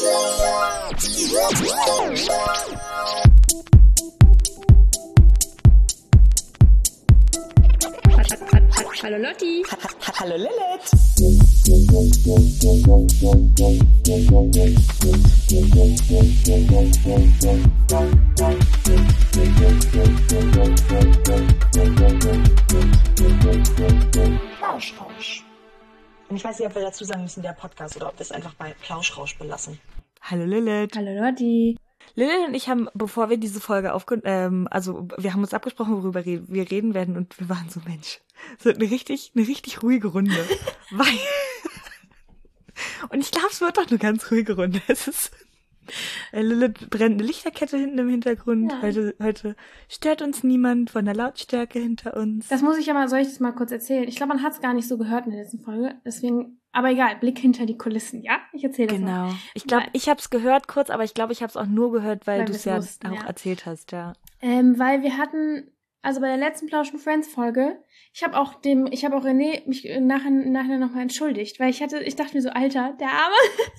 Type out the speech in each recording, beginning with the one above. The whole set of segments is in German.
Hallo Lotti. Hallo Lilith. Plauschrausch. Und ich weiß nicht, ob wir dazu sagen müssen, der Podcast, oder ob wir es einfach bei Plauschrausch belassen. Hallo Lilith. Hallo Lotti. Lilith und ich haben, bevor wir diese Folge also wir haben uns abgesprochen, worüber wir reden werden, und wir waren so, Mensch, so eine richtig ruhige Runde. Und ich glaube, es wird doch eine ganz ruhige Runde. Es ist, Lilith brennt eine Lichterkette hinten im Hintergrund. Ja. Heute stört uns niemand von der Lautstärke hinter uns. Das muss ich ja mal, soll ich das mal kurz erzählen? Ich glaube, man hat es gar nicht so gehört in der letzten Folge, deswegen, aber egal, Blick hinter die Kulissen, ja? Ich erzähle das mal. Genau. Ich glaube, ich habe es gehört kurz, aber ich glaube, ich habe es auch nur gehört, weil du es ja auch erzählt hast, ja. Weil wir hatten, also bei der letzten Plausch & Friends Folge, ich habe auch René mich nachher nochmal entschuldigt, weil ich dachte mir so, Alter, der Arme,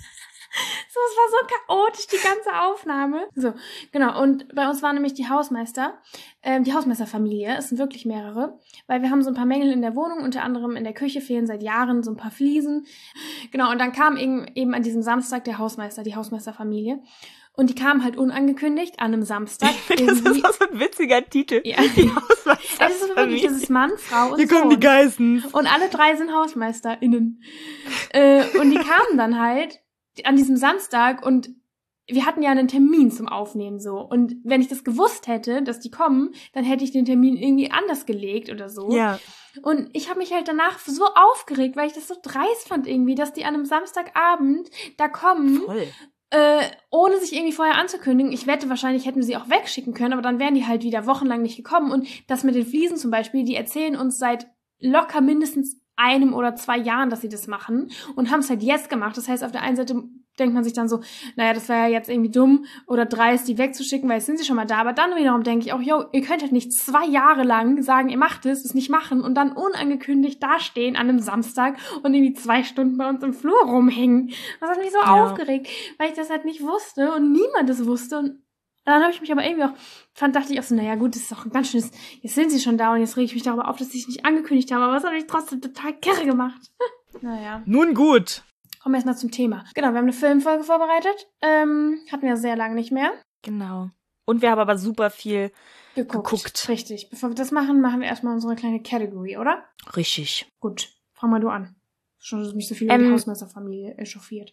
so, es war so chaotisch, die ganze Aufnahme. So, genau, und bei uns waren nämlich die Hausmeister, die Hausmeisterfamilie, es sind wirklich mehrere, weil wir haben so ein paar Mängel in der Wohnung, unter anderem in der Küche fehlen seit Jahren so ein paar Fliesen. Genau, und dann kam eben an diesem Samstag die Hausmeisterfamilie. Und die kamen halt unangekündigt an einem Samstag. Das ist auch so ein witziger Titel. Ja. Die Hausmeisterfamilie. Das ist Mann, Frau und Hier Sohn. Kommen die Geissens. Und alle drei sind HausmeisterInnen. Und die kamen dann halt an diesem Samstag und wir hatten ja einen Termin zum Aufnehmen so. Und wenn ich das gewusst hätte, dass die kommen, dann hätte ich den Termin irgendwie anders gelegt oder so. Ja. Und ich habe mich halt danach so aufgeregt, weil ich das so dreist fand irgendwie, dass die an einem Samstagabend da kommen. Voll. Ohne sich irgendwie vorher anzukündigen. Ich wette, wahrscheinlich hätten wir sie auch wegschicken können, aber dann wären die halt wieder wochenlang nicht gekommen. Und das mit den Fliesen zum Beispiel, die erzählen uns seit locker mindestens 1 oder 2 Jahren, dass sie das machen und haben es halt jetzt gemacht. Das heißt, auf der einen Seite denkt man sich dann so, naja, das wäre ja jetzt irgendwie dumm oder dreist, die wegzuschicken, weil jetzt sind sie schon mal da. Aber dann wiederum denke ich auch, ihr könnt halt nicht 2 Jahre lang sagen, ihr macht es nicht machen und dann unangekündigt dastehen an einem Samstag und irgendwie 2 Stunden bei uns im Flur rumhängen. Das hat mich so aufgeregt, weil ich das halt nicht wusste und niemand es wusste. Und dann habe ich mich aber irgendwie auch, dachte ich auch so, naja gut, das ist doch ein ganz schönes, jetzt sind sie schon da und jetzt rege ich mich darüber auf, dass sie sich nicht angekündigt haben, aber das habe ich trotzdem total kirre gemacht. Naja. Nun gut. Kommen wir erstmal zum Thema. Genau, wir haben eine Filmfolge vorbereitet. Hatten wir sehr lange nicht mehr. Genau. Und wir haben aber super viel geguckt. Richtig. Bevor wir das machen wir erstmal unsere kleine Category, oder? Richtig. Gut, fang mal du an. Schon dass mich so viel über die Hausmeisterfamilie echauffiert.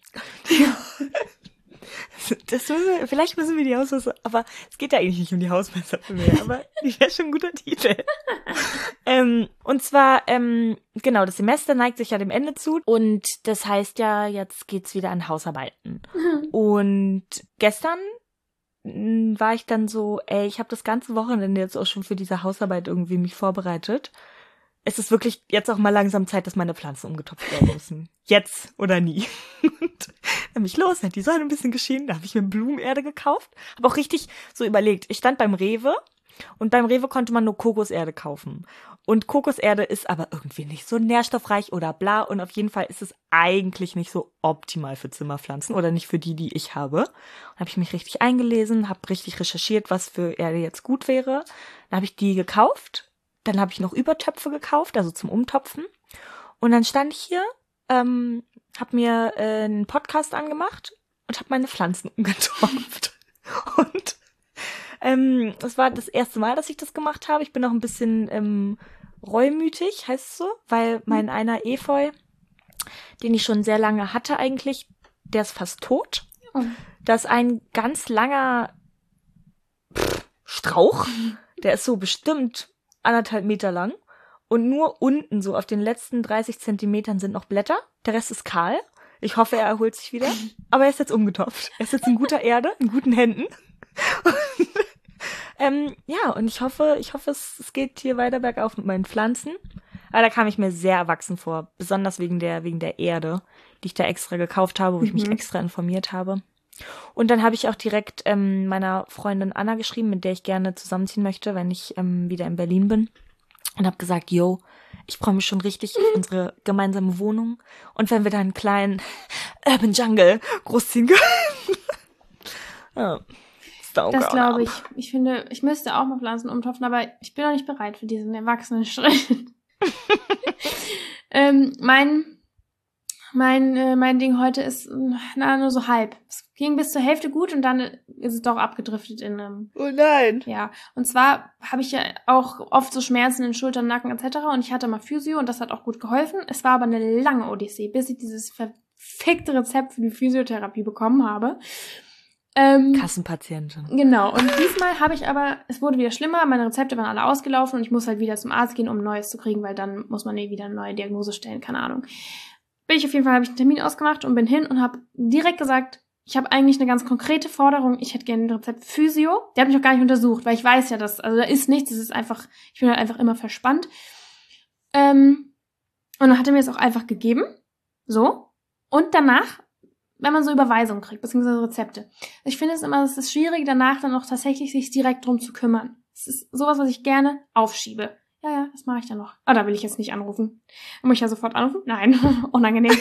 Vielleicht müssen wir die Hausmeister, aber es geht ja eigentlich nicht um die Hausmeisterfamilie, aber die wäre schon ein guter Titel. Und zwar, genau, das Semester neigt sich ja dem Ende zu und das heißt ja, jetzt geht's wieder an Hausarbeiten. Und gestern war ich dann so, ich habe das ganze Wochenende jetzt auch schon für diese Hausarbeit irgendwie mich vorbereitet. Es ist wirklich jetzt auch mal langsam Zeit, dass meine Pflanzen umgetopft werden müssen. Jetzt oder nie. Und dann bin ich los, hat die Sonne ein bisschen geschienen, da habe ich mir Blumenerde gekauft. Habe auch richtig so überlegt, ich stand beim Rewe und beim Rewe konnte man nur Kokoserde kaufen. Und Kokoserde ist aber irgendwie nicht so nährstoffreich oder bla und auf jeden Fall ist es eigentlich nicht so optimal für Zimmerpflanzen oder nicht für die ich habe. Dann habe ich mich richtig eingelesen, habe richtig recherchiert, was für Erde jetzt gut wäre. Dann habe ich die gekauft. Dann habe ich noch Übertöpfe gekauft, also zum Umtopfen. Und dann stand ich hier, habe mir einen Podcast angemacht und habe meine Pflanzen umgetopft. Und das war das erste Mal, dass ich das gemacht habe. Ich bin auch ein bisschen reumütig, heißt es so, weil mein einer Efeu, den ich schon sehr lange hatte eigentlich, der ist fast tot. Oh. Da ist ein ganz langer Strauch, der ist so bestimmt 1,5 Meter lang und nur unten, so auf den letzten 30 Zentimetern sind noch Blätter. Der Rest ist kahl. Ich hoffe, er erholt sich wieder. Aber er ist jetzt umgetopft. Er ist jetzt in guter Erde, in guten Händen. Und, und ich hoffe, es geht hier weiter bergauf mit meinen Pflanzen. Aber da kam ich mir sehr erwachsen vor. Besonders wegen der Erde, die ich da extra gekauft habe, wo ich mich extra informiert habe. Und dann habe ich auch direkt meiner Freundin Anna geschrieben, mit der ich gerne zusammenziehen möchte, wenn ich wieder in Berlin bin. Und habe gesagt, ich freue mich schon richtig auf unsere gemeinsame Wohnung. Und wenn wir da einen kleinen Urban Jungle großziehen können. Ja. Das glaube ich. Ich finde, ich müsste auch mal Pflanzen umtopfen, aber ich bin noch nicht bereit für diesen Erwachsenen-Schritt. Mein Ding heute ist nur so halb. Es ging bis zur Hälfte gut und dann ist es doch abgedriftet in Oh nein. Ja, und zwar habe ich ja auch oft so Schmerzen in Schultern, Nacken etc. Und ich hatte mal Physio und das hat auch gut geholfen. Es war aber eine lange Odyssee, bis ich dieses verfickte Rezept für die Physiotherapie bekommen habe. Kassenpatientin. Genau, und diesmal habe ich aber, es wurde wieder schlimmer, meine Rezepte waren alle ausgelaufen und ich muss halt wieder zum Arzt gehen, um ein neues zu kriegen, weil dann muss man wieder eine neue Diagnose stellen, keine Ahnung. Habe ich einen Termin ausgemacht und bin hin und habe direkt gesagt, ich habe eigentlich eine ganz konkrete Forderung, ich hätte gerne ein Rezept Physio. Der hat mich auch gar nicht untersucht, weil ich weiß ja, da ist nichts, es ist einfach, ich bin halt einfach immer verspannt. Und dann hat er mir es auch einfach gegeben, so, und danach, wenn man so Überweisungen kriegt, beziehungsweise Rezepte. Ich finde es ist schwierig, danach dann auch tatsächlich sich direkt drum zu kümmern. Es ist sowas, was ich gerne aufschiebe. Ja, das mache ich dann noch. Da will ich jetzt nicht anrufen. Muss ich ja sofort anrufen? Nein, unangenehm.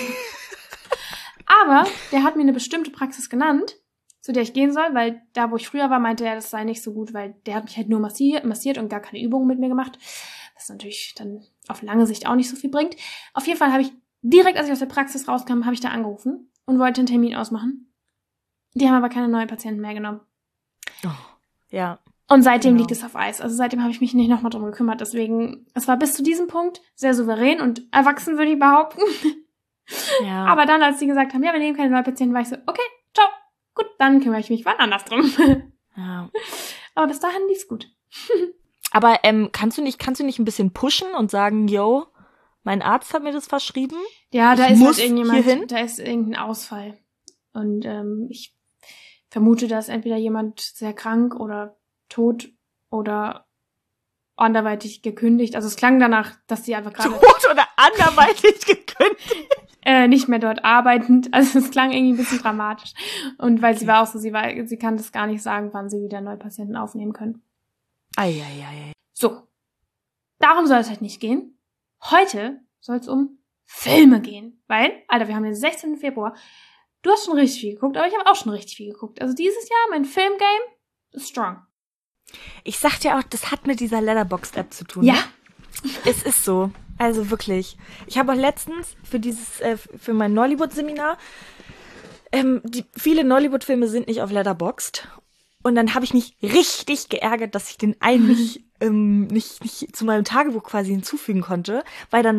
Aber der hat mir eine bestimmte Praxis genannt, zu der ich gehen soll, weil da, wo ich früher war, meinte er, das sei nicht so gut, weil der hat mich halt nur massiert und gar keine Übungen mit mir gemacht. Was natürlich dann auf lange Sicht auch nicht so viel bringt. Auf jeden Fall habe ich direkt, als ich aus der Praxis rauskam, habe ich da angerufen und wollte einen Termin ausmachen. Die haben aber keine neuen Patienten mehr genommen. Oh, ja. Und seitdem liegt es auf Eis. Also seitdem habe ich mich nicht nochmal drum gekümmert. Deswegen, es war bis zu diesem Punkt sehr souverän und erwachsen, würde ich behaupten. Ja. Aber dann, als die gesagt haben, ja, wir nehmen keine neuen Patienten, war ich so, okay, ciao. Gut, dann kümmere ich mich wann anders drum. Ja. Aber bis dahin lief's gut. Aber kannst du nicht ein bisschen pushen und sagen, yo, mein Arzt hat mir das verschrieben? Ja, da ist halt irgendjemand, da ist irgendein Ausfall. Und ich vermute, dass entweder jemand sehr krank oder tot oder anderweitig gekündigt. Also es klang danach, dass sie einfach gerade... Tot oder anderweitig gekündigt? Nicht mehr dort arbeitend. Also es klang irgendwie ein bisschen dramatisch. Und weil sie war auch so, sie kann das gar nicht sagen, wann sie wieder neue Patienten aufnehmen können. Ei. So. Darum soll es halt nicht gehen. Heute soll es um Filme gehen. Weil, Alter, wir haben den 16. Februar. Du hast schon richtig viel geguckt, aber ich habe auch schon richtig viel geguckt. Also dieses Jahr, mein Filmgame ist strong. Ich sag dir auch, das hat mit dieser Letterboxd-App zu tun. Ja. Ne? Es ist so. Also wirklich. Ich habe auch letztens für mein Nollywood-Seminar, viele Nollywood-Filme sind nicht auf Letterboxd. Und dann habe ich mich richtig geärgert, dass ich den einen nicht zu meinem Tagebuch quasi hinzufügen konnte, weil dann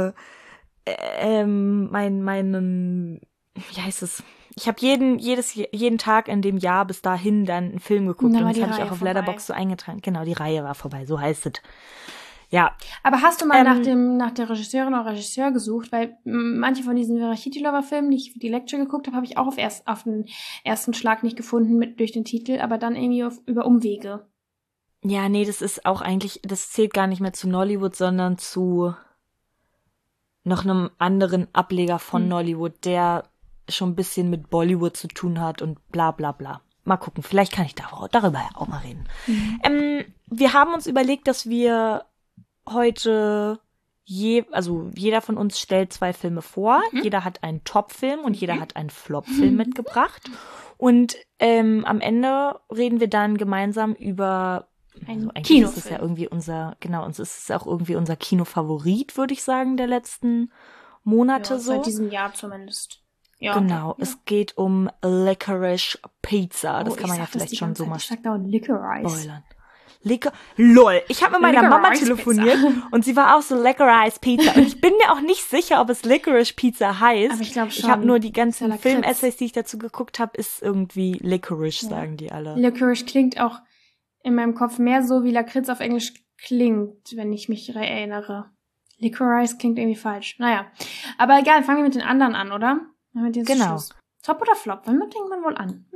wie heißt es? Ich habe jeden Tag in dem Jahr bis dahin dann einen Film geguckt und das habe ich auch auf Letterboxd so eingetragen. Genau, die Reihe war vorbei, so heißt es. Ja. Aber hast du mal nach der Regisseurin oder Regisseur gesucht? Weil manche von diesen Verachity-Lover-Filmen, die ich für die Lecture geguckt habe, habe ich auch auf den ersten Schlag nicht gefunden durch den Titel, aber dann irgendwie über Umwege. Ja, nee, das ist auch eigentlich, das zählt gar nicht mehr zu Nollywood, sondern zu noch einem anderen Ableger von Nollywood, der schon ein bisschen mit Bollywood zu tun hat und bla bla bla. Mal gucken, vielleicht kann ich darüber ja auch mal reden. Wir haben uns überlegt, dass wir heute jeder von uns stellt 2 Filme vor. Jeder hat einen Top-Film und jeder hat einen Flop-Film mitgebracht. Und am Ende reden wir dann gemeinsam über ein Kinofilm. Ist es ja irgendwie uns ist es auch irgendwie unser Kinofavorit, würde ich sagen, der letzten Monate so. Seit diesem Jahr zumindest. Ja, genau, ja. Es geht um Licorice Pizza. Das kann man ja vielleicht schon so mal... Ich sag da Licorice. Spoilern. LOL. Ich habe mit meiner Mama telefoniert und sie war auch so Licorice Pizza. Und ich bin mir auch nicht sicher, ob es Licorice Pizza heißt. Aber ich glaube schon. Ich habe nur die ganzen Film-Essays, die ich dazu geguckt habe, ist irgendwie Licorice, sagen die alle. Licorice klingt auch in meinem Kopf mehr so, wie Lakritz auf Englisch klingt, wenn ich mich erinnere. Licorice klingt irgendwie falsch. Naja. Aber egal, fangen wir mit den anderen an, oder? Genau. Schluss. Top oder Flop? Wann denkt man wohl an?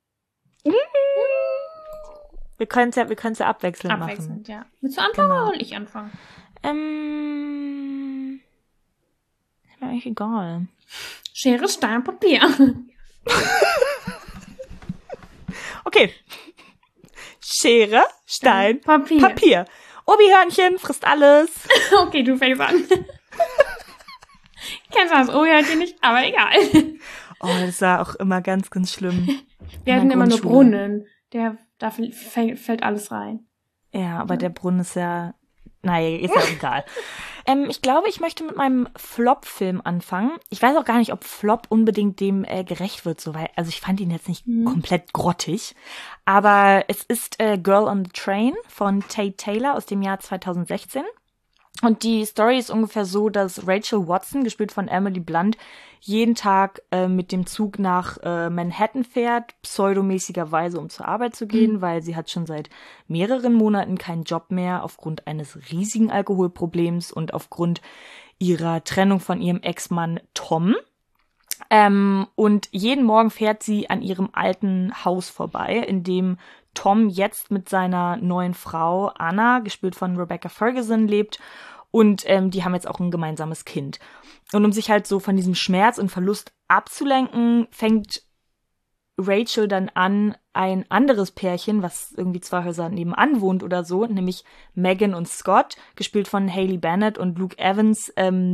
Wir können es ja abwechselnd machen. Ja. Willst du anfangen oder soll ich anfangen? Ist mir eigentlich egal. Schere, Stein, Papier. Okay. Schere, Stein, Papier. Obi-Hörnchen frisst alles. Okay, du fängst an. Kennst du das Obi-Hörnchen nicht, aber egal. Oh, das war auch immer ganz, ganz schlimm. Wir hatten immer nur Brunnen. Da fällt alles rein. Ja, aber der Brunnen ist ja, naja, ist ja auch egal. Ich glaube, ich möchte mit meinem Flop-Film anfangen. Ich weiß auch gar nicht, ob Flop unbedingt dem gerecht wird, so, weil, also ich fand ihn jetzt nicht komplett grottig, aber es ist Girl on the Train von Tate Taylor aus dem Jahr 2016. Und die Story ist ungefähr so, dass Rachel Watson, gespielt von Emily Blunt, jeden Tag mit dem Zug nach Manhattan fährt, pseudomäßigerweise, um zur Arbeit zu gehen, weil sie hat schon seit mehreren Monaten keinen Job mehr aufgrund eines riesigen Alkoholproblems und aufgrund ihrer Trennung von ihrem Ex-Mann Tom. Und jeden Morgen fährt sie an ihrem alten Haus vorbei, in dem Tom jetzt mit seiner neuen Frau Anna, gespielt von Rebecca Ferguson, lebt. Und die haben jetzt auch ein gemeinsames Kind. Und um sich halt so von diesem Schmerz und Verlust abzulenken, fängt Rachel dann an, ein anderes Pärchen, was irgendwie 2 Häuser nebenan wohnt oder so, nämlich Megan und Scott, gespielt von Hayley Bennett und Luke Evans,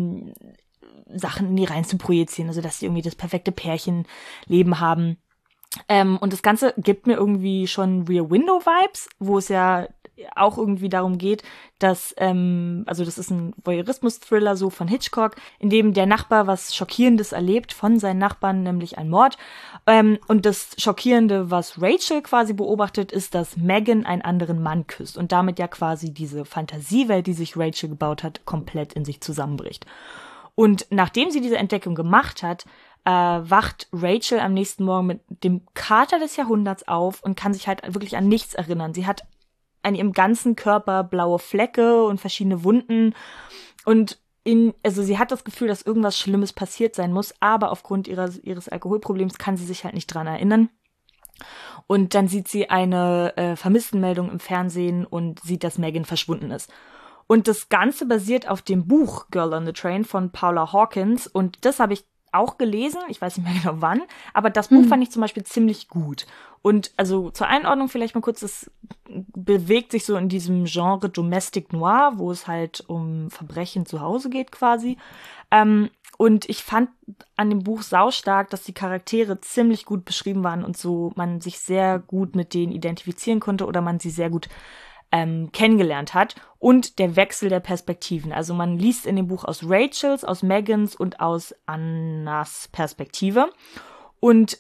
Sachen in die rein zu projizieren, also dass sie irgendwie das perfekte Pärchenleben haben. Und das Ganze gibt mir irgendwie schon Rear Window Vibes, wo es ja auch irgendwie darum geht, dass, also das ist ein Voyeurismus-Thriller so von Hitchcock, in dem der Nachbar was Schockierendes erlebt von seinen Nachbarn, nämlich ein Mord. Und das Schockierende, was Rachel quasi beobachtet, ist, dass Megan einen anderen Mann küsst und damit ja quasi diese Fantasiewelt, die sich Rachel gebaut hat, komplett in sich zusammenbricht. Und nachdem sie diese Entdeckung gemacht hat, wacht Rachel am nächsten Morgen mit dem Kater des Jahrhunderts auf und kann sich halt wirklich an nichts erinnern. Sie hat an ihrem ganzen Körper blaue Flecke und verschiedene Wunden und also sie hat das Gefühl, dass irgendwas Schlimmes passiert sein muss, aber aufgrund ihres Alkoholproblems kann sie sich halt nicht dran erinnern. Und dann sieht sie eine Vermisstenmeldung im Fernsehen und sieht, dass Megan verschwunden ist. Und das Ganze basiert auf dem Buch Girl on the Train von Paula Hawkins und das habe ich auch gelesen, ich weiß nicht mehr genau wann, aber das Buch fand ich zum Beispiel ziemlich gut. Und also zur Einordnung vielleicht mal kurz, es bewegt sich so in diesem Genre Domestic Noir, wo es halt um Verbrechen zu Hause geht quasi. Und ich fand an dem Buch saustark, dass die Charaktere ziemlich gut beschrieben waren und so man sich sehr gut mit denen identifizieren konnte oder man sie sehr gut kennengelernt hat und der Wechsel der Perspektiven. Also man liest in dem Buch aus Rachels, aus Megans und aus Annas Perspektive und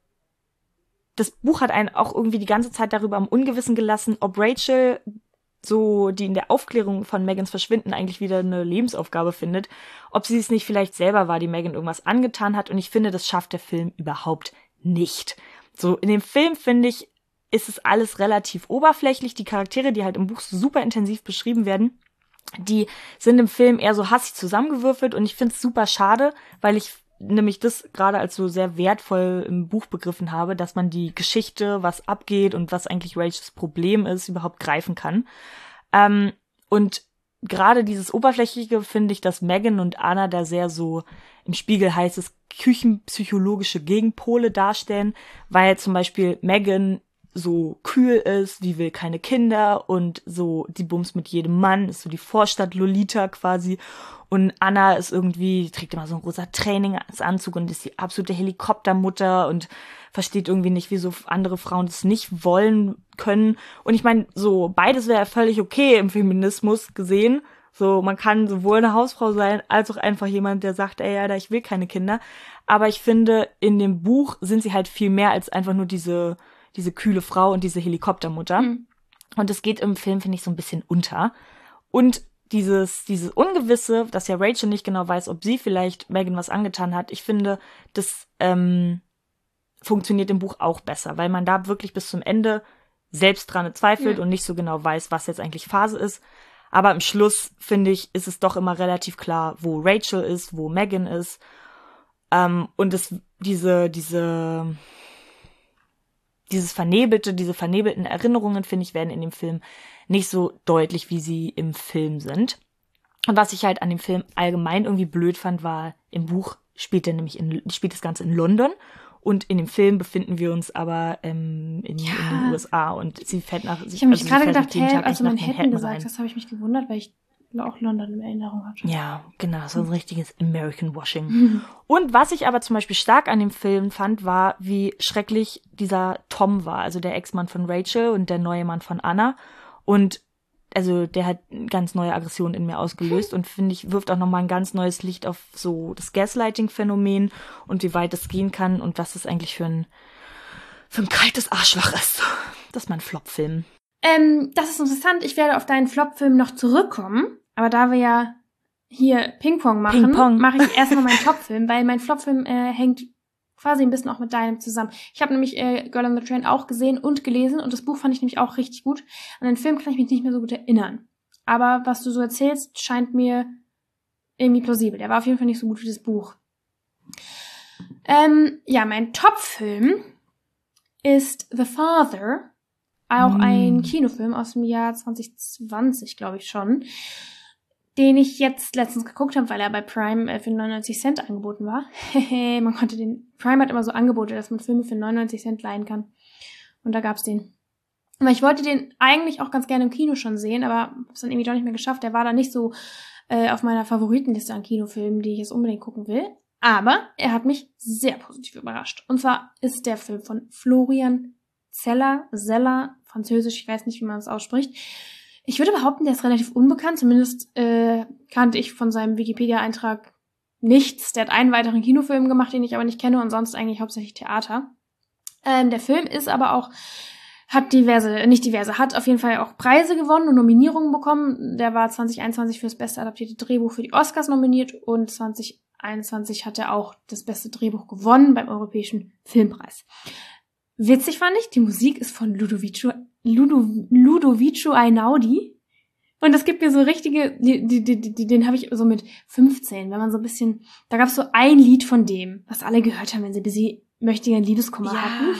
das Buch hat einen auch irgendwie die ganze Zeit darüber im Ungewissen gelassen, ob Rachel so, die in der Aufklärung von Megans Verschwinden eigentlich wieder eine Lebensaufgabe findet, ob sie es nicht vielleicht selber war, die Megan irgendwas angetan hat und ich finde, das schafft der Film überhaupt nicht. So, in dem Film, finde ich, ist es alles relativ oberflächlich. Die Charaktere, die halt im Buch super intensiv beschrieben werden, die sind im Film eher so hassig zusammengewürfelt und ich finde es super schade, weil ich nämlich das gerade als so sehr wertvoll im Buch begriffen habe, dass man die Geschichte, was abgeht und was eigentlich Rachels Problem ist, überhaupt greifen kann. Und gerade dieses Oberflächliche finde ich, dass Megan und Anna da sehr so im Spiegel heißt es küchenpsychologische Gegenpole darstellen, weil zum Beispiel Megan so kühl ist, die will keine Kinder und so, die bumst mit jedem Mann, ist so die Vorstadt-Lolita quasi und Anna ist irgendwie, trägt immer so einen rosa Trainingsanzug und ist die absolute Helikoptermutter und versteht irgendwie nicht, wieso andere Frauen das nicht wollen können und ich meine, so, beides wäre völlig okay im Feminismus gesehen, so, man kann sowohl eine Hausfrau sein, als auch einfach jemand, der sagt, ey, Alter, ich will keine Kinder, aber ich finde, in dem Buch sind sie halt viel mehr als einfach nur diese kühle Frau und diese Helikoptermutter. Und es geht im Film, finde ich, so ein bisschen unter. Und dieses Ungewisse, dass ja Rachel nicht genau weiß, ob sie vielleicht Megan was angetan hat, ich finde, das funktioniert im Buch auch besser, weil man da wirklich bis zum Ende selbst dran zweifelt und nicht so genau weiß, was jetzt eigentlich Phase ist. Aber im Schluss, finde ich, ist es doch immer relativ klar, wo Rachel ist, wo Megan ist. Und diese vernebelten Erinnerungen, finde ich, werden in dem Film nicht so deutlich, wie sie im Film sind. Und was ich halt an dem Film allgemein irgendwie blöd fand, war, im Buch spielt das Ganze in London und in dem Film befinden wir uns aber in den USA und sie fährt nach... Ich habe mich gerade gedacht, als du Manhattan gesagt hast, habe ich mich gewundert, weil ich auch London in Erinnerung hat. Ja, genau, so ein richtiges American Washing. Und was ich aber zum Beispiel stark an dem Film fand, war, wie schrecklich dieser Tom war, also der Ex-Mann von Rachel und der neue Mann von Anna. Und also der hat ganz neue Aggressionen in mir ausgelöst und finde ich, wirft auch nochmal ein ganz neues Licht auf so das Gaslighting-Phänomen und wie weit es gehen kann und was es eigentlich für ein kaltes Arschloch ist. Das ist mein Flop-Film. Das ist interessant. Ich werde auf deinen Flop-Film noch zurückkommen. Aber da wir ja hier Ping-Pong machen, mache ich erstmal meinen Top-Film, weil mein Flop-Film hängt quasi ein bisschen auch mit deinem zusammen. Ich habe nämlich Girl on the Train auch gesehen und gelesen und das Buch fand ich nämlich auch richtig gut. An den Film kann ich mich nicht mehr so gut erinnern. Aber was du so erzählst, scheint mir irgendwie plausibel. Der war auf jeden Fall nicht so gut wie das Buch. Ja, mein Top-Film ist The Father. Auch ein Kinofilm aus dem Jahr 2020, glaube ich schon, den ich jetzt letztens geguckt habe, weil er bei Prime für 99 Cent angeboten war. Man konnte Prime hat immer so Angebote, dass man Filme für 99 Cent leihen kann. Und da gab's den. Aber ich wollte den eigentlich auch ganz gerne im Kino schon sehen, aber hab's dann irgendwie doch nicht mehr geschafft. Der war da nicht so auf meiner Favoritenliste an Kinofilmen, die ich jetzt unbedingt gucken will. Aber er hat mich sehr positiv überrascht. Und zwar ist der Film von Florian Zeller, Französisch, ich weiß nicht, wie man es ausspricht. Ich würde behaupten, der ist relativ unbekannt, zumindest kannte ich von seinem Wikipedia-Eintrag nichts. Der hat einen weiteren Kinofilm gemacht, den ich aber nicht kenne und sonst eigentlich hauptsächlich Theater. Der Film ist aber auch, hat auf jeden Fall auch Preise gewonnen und Nominierungen bekommen. Der war 2021 für das beste adaptierte Drehbuch für die Oscars nominiert und 2021 hat er auch das beste Drehbuch gewonnen beim Europäischen Filmpreis. Witzig fand ich, die Musik ist von Ludovico Einaudi. Und das gibt mir so richtige, den habe ich so mit 15, wenn man so ein bisschen, da gab es so ein Lied von dem, was alle gehört haben, wenn sie ein bisschen mächtigen Liebeskummer hatten.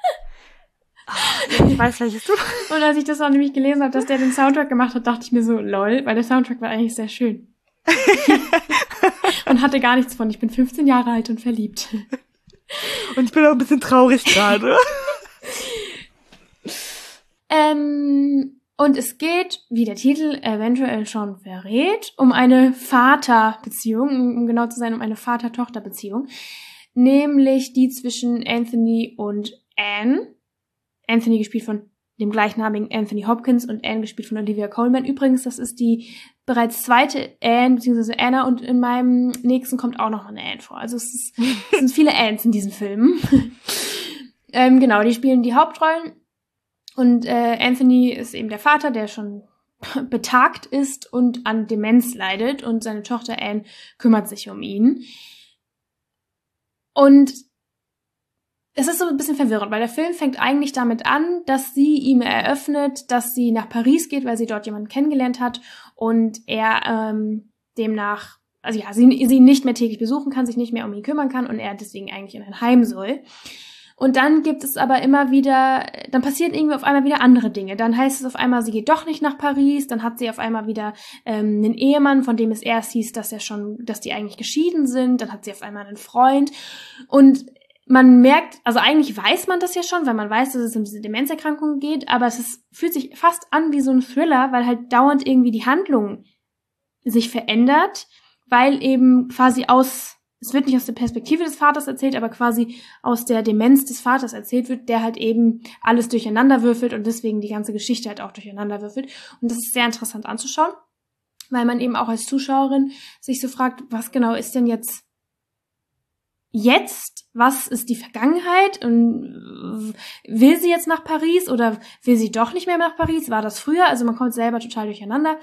Ich weiß, welches du. Und als ich das auch nämlich gelesen habe, dass der den Soundtrack gemacht hat, dachte ich mir so, lol, weil der Soundtrack war eigentlich sehr schön. Und hatte gar nichts von, ich bin 15 Jahre alt und verliebt. Und ich bin auch ein bisschen traurig gerade. Und es geht, wie der Titel eventuell schon verrät, um eine Vaterbeziehung, um genau zu sein, um eine Vater-Tochter-Beziehung. Nämlich die zwischen Anthony und Anne. Anthony gespielt von dem gleichnamigen Anthony Hopkins und Anne gespielt von Olivia Colman. Übrigens, das ist die bereits zweite Anne, beziehungsweise Anna, und in meinem nächsten kommt auch noch mal eine Anne vor. Also es sind viele Annes in diesen Filmen. Genau, die spielen die Hauptrollen. Und Anthony ist eben der Vater, der schon betagt ist und an Demenz leidet. Und seine Tochter Anne kümmert sich um ihn. Und es ist so ein bisschen verwirrend, weil der Film fängt eigentlich damit an, dass sie ihm eröffnet, dass sie nach Paris geht, weil sie dort jemanden kennengelernt hat und er demnach, also ja, sie ihn nicht mehr täglich besuchen kann, sich nicht mehr um ihn kümmern kann und er deswegen eigentlich in ein Heim soll. Und dann gibt es aber immer wieder, dann passieren irgendwie auf einmal wieder andere Dinge. Dann heißt es auf einmal, sie geht doch nicht nach Paris, dann hat sie auf einmal wieder einen Ehemann, von dem es erst hieß, dass die eigentlich geschieden sind, dann hat sie auf einmal einen Freund und man merkt, also eigentlich weiß man das ja schon, weil man weiß, dass es um diese Demenzerkrankung geht, aber fühlt sich fast an wie so ein Thriller, weil halt dauernd irgendwie die Handlung sich verändert, weil eben quasi es wird nicht aus der Perspektive des Vaters erzählt, aber quasi aus der Demenz des Vaters erzählt wird, der halt eben alles durcheinander würfelt und deswegen die ganze Geschichte halt auch durcheinander würfelt. Und das ist sehr interessant anzuschauen, weil man eben auch als Zuschauerin sich so fragt, was genau ist denn jetzt, was ist die Vergangenheit und will sie jetzt nach Paris oder will sie doch nicht mehr nach Paris? War das früher? Also man kommt selber total durcheinander.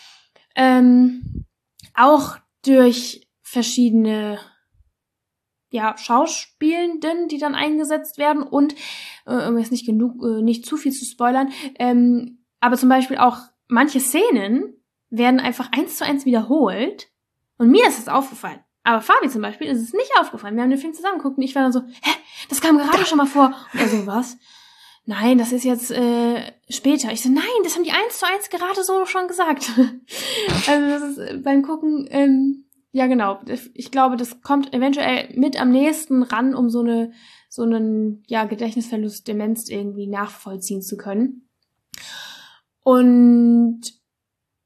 Auch durch verschiedene Schauspielenden, die dann eingesetzt werden und um jetzt nicht zu viel zu spoilern, aber zum Beispiel auch manche Szenen werden einfach 1:1 wiederholt und mir ist es aufgefallen. Aber Fabi zum Beispiel ist es nicht aufgefallen. Wir haben den Film zusammen geguckt und ich war dann so, das kam gerade schon mal vor. Und er so, was? Nein, das ist jetzt später. Ich so, nein, das haben die 1:1 gerade so schon gesagt. Also das ist beim Gucken, ja genau. Ich glaube, das kommt eventuell mit am nächsten ran, um so einen Gedächtnisverlust, Demenz irgendwie nachvollziehen zu können. Und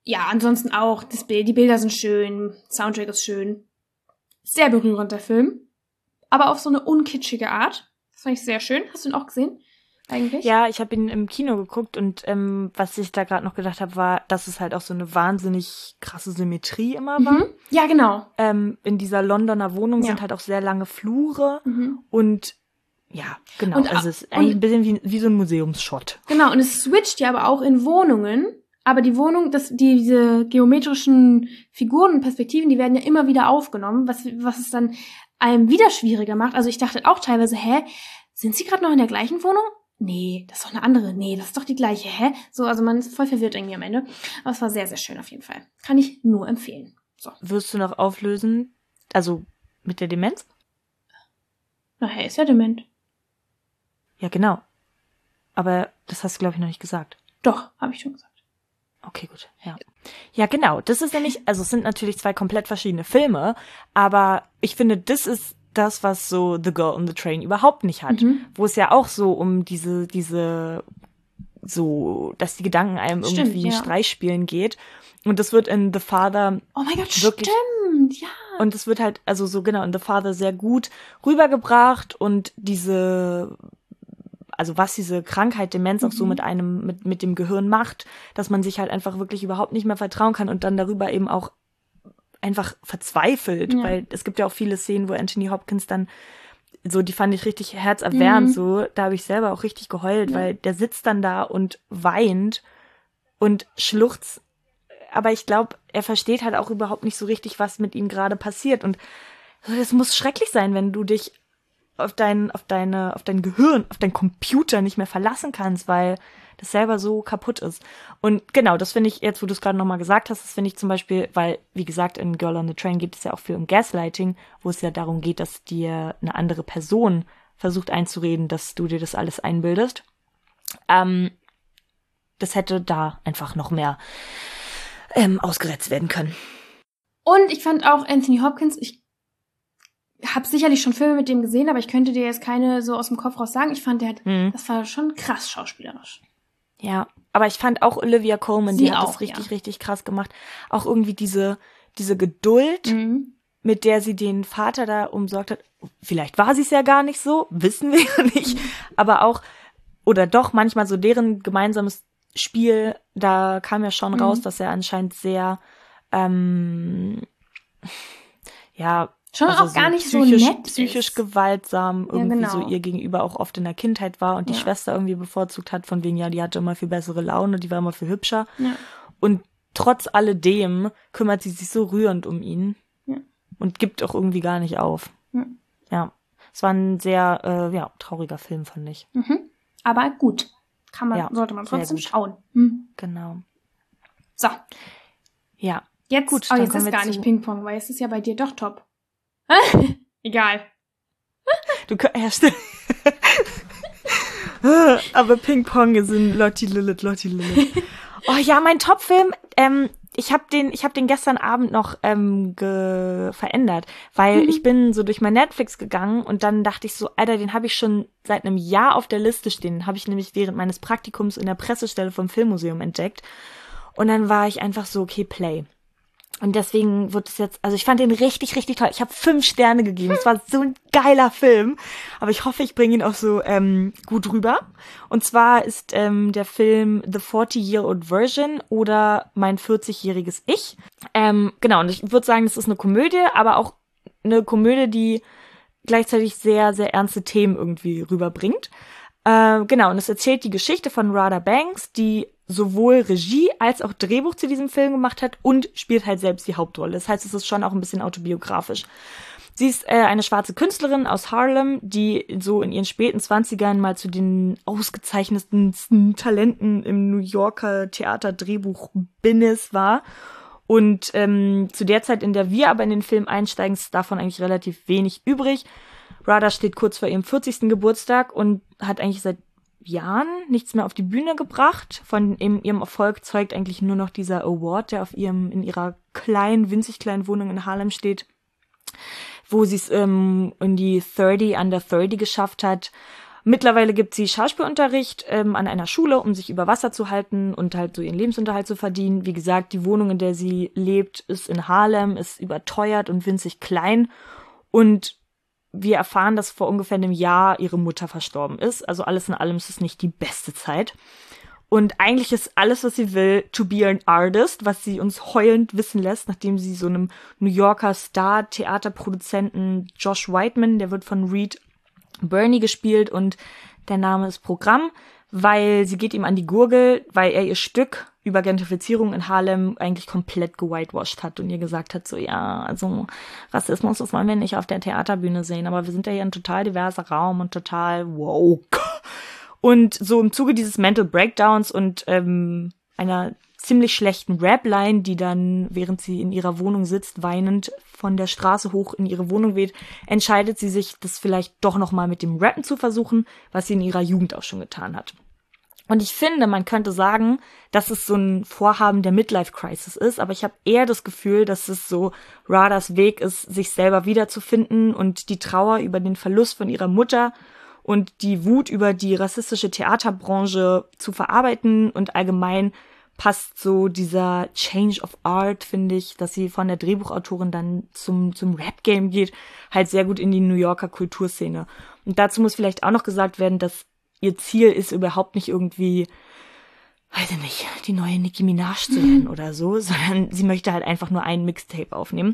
Ja, ansonsten auch, die Bilder sind schön, Soundtrack ist schön. Sehr berührend, der Film. Aber auf so eine unkitschige Art. Das fand ich sehr schön. Hast du ihn auch gesehen, eigentlich? Ja, ich habe ihn im Kino geguckt und was ich da gerade noch gedacht habe, war, dass es halt auch so eine wahnsinnig krasse Symmetrie immer war. Ja, genau. In dieser Londoner Wohnung Ja. sind halt auch sehr lange Flure und ja, genau. Und also es ist eigentlich ein bisschen wie so ein Museumsshot. Genau, und es switcht ja aber auch in Wohnungen. Aber die Wohnung, diese geometrischen Figuren und Perspektiven, die werden ja immer wieder aufgenommen, was es dann einem wieder schwieriger macht. Also ich dachte auch teilweise, sind sie gerade noch in der gleichen Wohnung? Nee, das ist doch eine andere. Nee, das ist doch die gleiche. So, also man ist voll verwirrt irgendwie am Ende. Aber es war sehr, sehr schön auf jeden Fall. Kann ich nur empfehlen. So. Wirst du noch auflösen, also mit der Demenz? Na, ist ja dement. Ja, genau. Aber das hast du, glaube ich, noch nicht gesagt. Doch, habe ich schon gesagt. Okay, gut, ja. Ja, genau. Das ist nämlich, also es sind natürlich 2 komplett verschiedene Filme, aber ich finde, das ist das, was so The Girl on the Train überhaupt nicht hat. Wo es ja auch so um diese so, dass die Gedanken einem irgendwie ja. Streich spielen geht. Und das wird in The Father Oh mein Gott, wirklich, stimmt, ja. und es wird halt, also so genau in The Father sehr gut rübergebracht und also was diese Krankheit Demenz auch so mit dem Gehirn macht, dass man sich halt einfach wirklich überhaupt nicht mehr vertrauen kann und dann darüber eben auch einfach verzweifelt, weil es gibt ja auch viele Szenen, wo Anthony Hopkins dann so, die fand ich richtig herzerwärmend, so, da habe ich selber auch richtig geheult, weil der sitzt dann da und weint und schluchzt, aber ich glaube, er versteht halt auch überhaupt nicht so richtig, was mit ihm gerade passiert und das muss schrecklich sein, wenn du dich auf dein Gehirn, auf dein Computer nicht mehr verlassen kannst, weil das selber so kaputt ist. Und genau, das finde ich, jetzt wo du es gerade nochmal gesagt hast, das finde ich zum Beispiel, weil, wie gesagt, in Girl on the Train geht es ja auch viel um Gaslighting, wo es ja darum geht, dass dir eine andere Person versucht einzureden, dass du dir das alles einbildest. Das hätte da einfach noch mehr ausgereizt werden können. Und ich fand auch Anthony Hopkins, ich habe sicherlich schon Filme mit dem gesehen, aber ich könnte dir jetzt keine so aus dem Kopf raus sagen. Ich fand, das war schon krass schauspielerisch. Ja, aber ich fand auch Olivia Colman, die hat auch, das richtig krass gemacht. Auch irgendwie diese Geduld, mit der sie den Vater da umsorgt hat. Vielleicht war sie es ja gar nicht so, wissen wir ja nicht. Aber auch, oder doch manchmal so deren gemeinsames Spiel, da kam ja schon raus, dass er anscheinend sehr, Schon also auch gar nicht psychisch, so nett psychisch ist. gewaltsam irgendwie genau. so ihr gegenüber auch oft in der Kindheit war und die Schwester irgendwie bevorzugt hat, von wegen, ja, die hatte immer viel bessere Laune, die war immer viel hübscher. Ja. Und trotz alledem kümmert sie sich so rührend um ihn und gibt auch irgendwie gar nicht auf. Ja, es war ein sehr trauriger Film, fand ich. Aber gut, sollte man trotzdem schauen. Genau. So. Ja. Jetzt, gut, jetzt ist gar nicht Ping-Pong, weil es ist ja bei dir doch top. Egal. Ja, stimmt. Aber Ping-Pong sind Lotti Lilith. Oh ja, mein Top-Film, ich hab den gestern Abend noch verändert, weil ich bin so durch mein Netflix gegangen und dann dachte ich so, Alter, den habe ich schon seit einem Jahr auf der Liste stehen. Den habe ich nämlich während meines Praktikums in der Pressestelle vom Filmmuseum entdeckt. Und dann war ich einfach so, okay, Play. Und deswegen wird es jetzt, also ich fand den richtig, richtig toll. Ich habe 5 Sterne gegeben. Es war so ein geiler Film. Aber ich hoffe, ich bringe ihn auch so gut rüber. Und zwar ist der Film The 40-Year-Old Version oder Mein 40-jähriges Ich. Genau, und ich würde sagen, das ist eine Komödie, aber auch eine Komödie, die gleichzeitig sehr, sehr ernste Themen irgendwie rüberbringt. Genau, und es erzählt die Geschichte von Rada Banks, die sowohl Regie als auch Drehbuch zu diesem Film gemacht hat und spielt halt selbst die Hauptrolle. Das heißt, es ist schon auch ein bisschen autobiografisch. Sie ist eine schwarze Künstlerin aus Harlem, die so in ihren späten 20ern mal zu den ausgezeichnetsten Talenten im New Yorker Theater-Drehbuch-Business war. Und zu der Zeit, in der wir aber in den Film einsteigen, ist davon eigentlich relativ wenig übrig. Rada steht kurz vor ihrem 40. Geburtstag und hat eigentlich seit Jahren nichts mehr auf die Bühne gebracht. Von ihrem Erfolg zeugt eigentlich nur noch dieser Award, der in ihrer winzig kleinen Wohnung in Harlem steht, wo sie es in die 30 Under 30 geschafft hat. Mittlerweile gibt sie Schauspielunterricht an einer Schule, um sich über Wasser zu halten und halt so ihren Lebensunterhalt zu verdienen. Wie gesagt, die Wohnung, in der sie lebt, ist in Harlem, ist überteuert und winzig klein. Und wir erfahren, dass vor ungefähr einem Jahr ihre Mutter verstorben ist. Also alles in allem ist es nicht die beste Zeit. Und eigentlich ist alles, was sie will, to be an artist, was sie uns heulend wissen lässt, nachdem sie so einem New Yorker Star-Theaterproduzenten Josh Whiteman, der wird von Reed Birney gespielt und der Name ist Programm, weil sie geht ihm an die Gurgel, weil er ihr Stück über Gentrifizierung in Harlem eigentlich komplett gewhitewashed hat und ihr gesagt hat, so ja, also Rassismus, das wollen wir nicht auf der Theaterbühne sehen, aber wir sind ja hier ein total diverser Raum und total woke. Und so im Zuge dieses Mental Breakdowns und einer ziemlich schlechten Rap-Line, die dann, während sie in ihrer Wohnung sitzt, weinend von der Straße hoch in ihre Wohnung weht, entscheidet sie sich, das vielleicht doch nochmal mit dem Rappen zu versuchen, was sie in ihrer Jugend auch schon getan hat. Und ich finde, man könnte sagen, dass es so ein Vorhaben der Midlife-Crisis ist, aber ich habe eher das Gefühl, dass es so Radas Weg ist, sich selber wiederzufinden und die Trauer über den Verlust von ihrer Mutter und die Wut über die rassistische Theaterbranche zu verarbeiten und allgemein passt so dieser Change of Art, finde ich, dass sie von der Drehbuchautorin dann zum Rap-Game geht, halt sehr gut in die New Yorker Kulturszene. Und dazu muss vielleicht auch noch gesagt werden, dass ihr Ziel ist überhaupt nicht irgendwie, weiß ich nicht, die neue Nicki Minaj zu werden oder so, sondern sie möchte halt einfach nur ein Mixtape aufnehmen.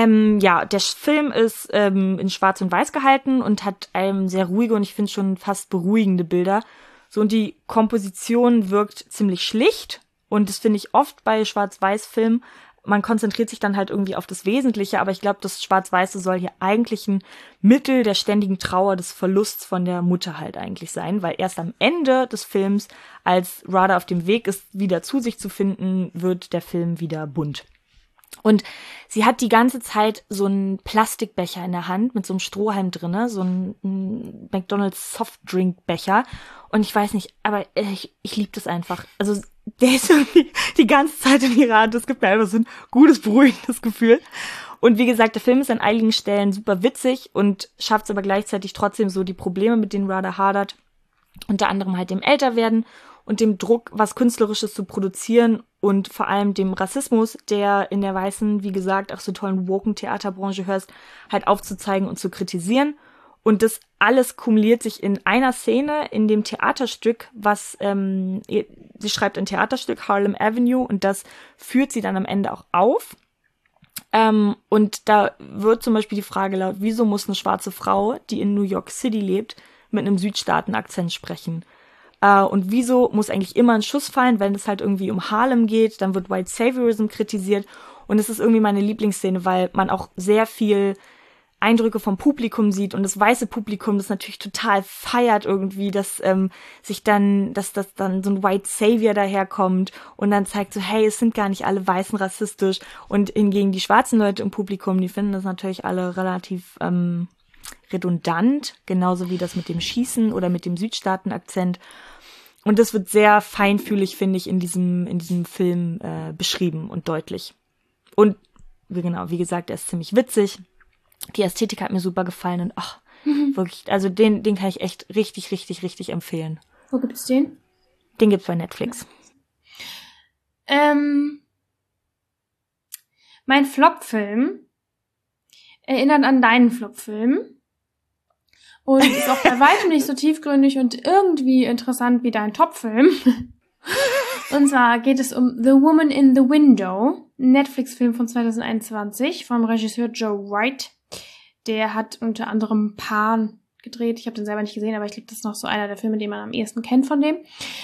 Ja, der Film ist in Schwarz und Weiß gehalten und hat sehr ruhige und ich finde schon fast beruhigende Bilder. So, und die Komposition wirkt ziemlich schlicht. Und das finde ich oft bei Schwarz-Weiß-Filmen. Man konzentriert sich dann halt irgendwie auf das Wesentliche, aber ich glaube, das Schwarz-Weiße soll hier eigentlich ein Mittel der ständigen Trauer des Verlusts von der Mutter halt eigentlich sein, weil erst am Ende des Films, als Rada auf dem Weg ist, wieder zu sich zu finden, wird der Film wieder bunt. Und sie hat die ganze Zeit so einen Plastikbecher in der Hand mit so einem Strohhalm drinne, so einen McDonald's Softdrinkbecher. Und ich weiß nicht, aber ich liebe das einfach. Also der ist irgendwie die ganze Zeit in ihrer Hand. Das gibt mir einfach so ein gutes, beruhigendes Gefühl. Und wie gesagt, der Film ist an einigen Stellen super witzig und schafft es aber gleichzeitig trotzdem so die Probleme, mit denen Rada hadert. Unter anderem halt dem Älterwerden und dem Druck, was Künstlerisches zu produzieren und vor allem dem Rassismus, der in der weißen, wie gesagt, auch so tollen woken Theaterbranche hörst, halt aufzuzeigen und zu kritisieren. Und das alles kumuliert sich in einer Szene in dem Theaterstück, was sie schreibt ein Theaterstück, Harlem Avenue, und das führt sie dann am Ende auch auf. Und da wird zum Beispiel die Frage laut, wieso muss eine schwarze Frau, die in New York City lebt, mit einem Südstaaten-Akzent sprechen? Und wieso muss eigentlich immer ein Schuss fallen, wenn es halt irgendwie um Harlem geht? Dann wird White Saviorism kritisiert. Und es ist irgendwie meine Lieblingsszene, weil man auch sehr viel Eindrücke vom Publikum sieht und das weiße Publikum das natürlich total feiert irgendwie, dass dann so ein White Savior daherkommt und dann zeigt so, hey, es sind gar nicht alle Weißen rassistisch, und hingegen die schwarzen Leute im Publikum, die finden das natürlich alle relativ redundant, genauso wie das mit dem Schießen oder mit dem Südstaaten-Akzent. Und das wird sehr feinfühlig, finde ich, in diesem Film beschrieben und deutlich. Und wie gesagt, er ist ziemlich witzig. Die Ästhetik hat mir super gefallen und wirklich, also den kann ich echt richtig, richtig, richtig empfehlen. Wo gibt's den? Den gibt's bei Netflix. Mein Flop-Film erinnert an deinen Flop-Film und ist auch bei weitem nicht so tiefgründig und irgendwie interessant wie dein Top-Film. Und zwar geht es um The Woman in the Window, ein Netflix-Film von 2021 vom Regisseur Joe Wright. Der hat unter anderem Pan gedreht. Ich habe den selber nicht gesehen, aber ich glaube, das ist noch so einer der Filme, den man am ehesten kennt von dem.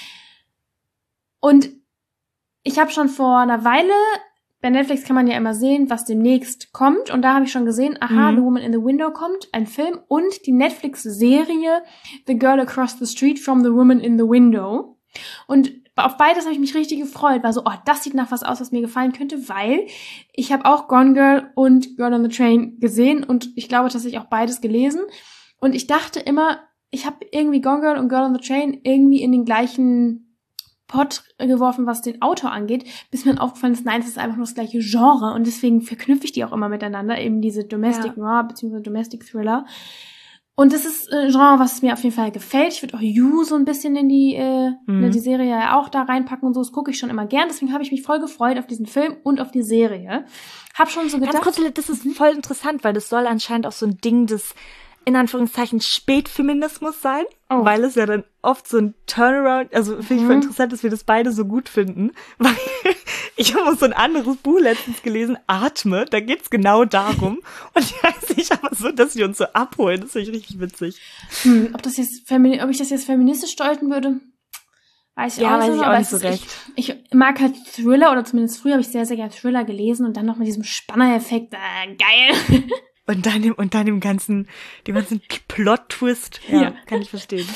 Und ich habe schon vor einer Weile, bei Netflix kann man ja immer sehen, was demnächst kommt. Und da habe ich schon gesehen, The Woman in the Window kommt, ein Film, und die Netflix-Serie The Girl Across the Street from the Woman in the Window. Und auf beides habe ich mich richtig gefreut. War so, das sieht nach was aus, was mir gefallen könnte, weil ich habe auch Gone Girl und Girl on the Train gesehen und ich glaube tatsächlich auch beides gelesen. Und ich dachte immer, ich habe irgendwie Gone Girl und Girl on the Train irgendwie in den gleichen Pot geworfen, was den Autor angeht, bis mir dann aufgefallen ist, nein, es ist einfach nur das gleiche Genre und deswegen verknüpfe ich die auch immer miteinander, eben diese Domestic Noir bzw. Domestic Thriller. Und das ist ein Genre, was mir auf jeden Fall gefällt. Ich würde auch You so ein bisschen in die Serie ja auch da reinpacken und so. Das gucke ich schon immer gern. Deswegen habe ich mich voll gefreut auf diesen Film und auf die Serie. Hab schon so gedacht. Ganz kurz, das ist voll interessant, weil das soll anscheinend auch so ein Ding des, in Anführungszeichen, Spätfeminismus sein. Oh. Weil es ja dann oft so ein Turnaround, also finde ich voll interessant, dass wir das beide so gut finden. Weil ich habe so ein anderes Buch letztens gelesen, Atme, da geht's genau darum. Und die heißt nicht aber so, dass sie uns so abholen. Das finde ich richtig witzig. Ob ich das jetzt feministisch deuten würde? Weiß ich auch nicht so recht. Ich mag halt Thriller, oder zumindest früher habe ich sehr, sehr gerne Thriller gelesen und dann noch mit diesem Spanner-Effekt. Geil. Und dann dem ganzen Plot-Twist. Ja, kann ich verstehen.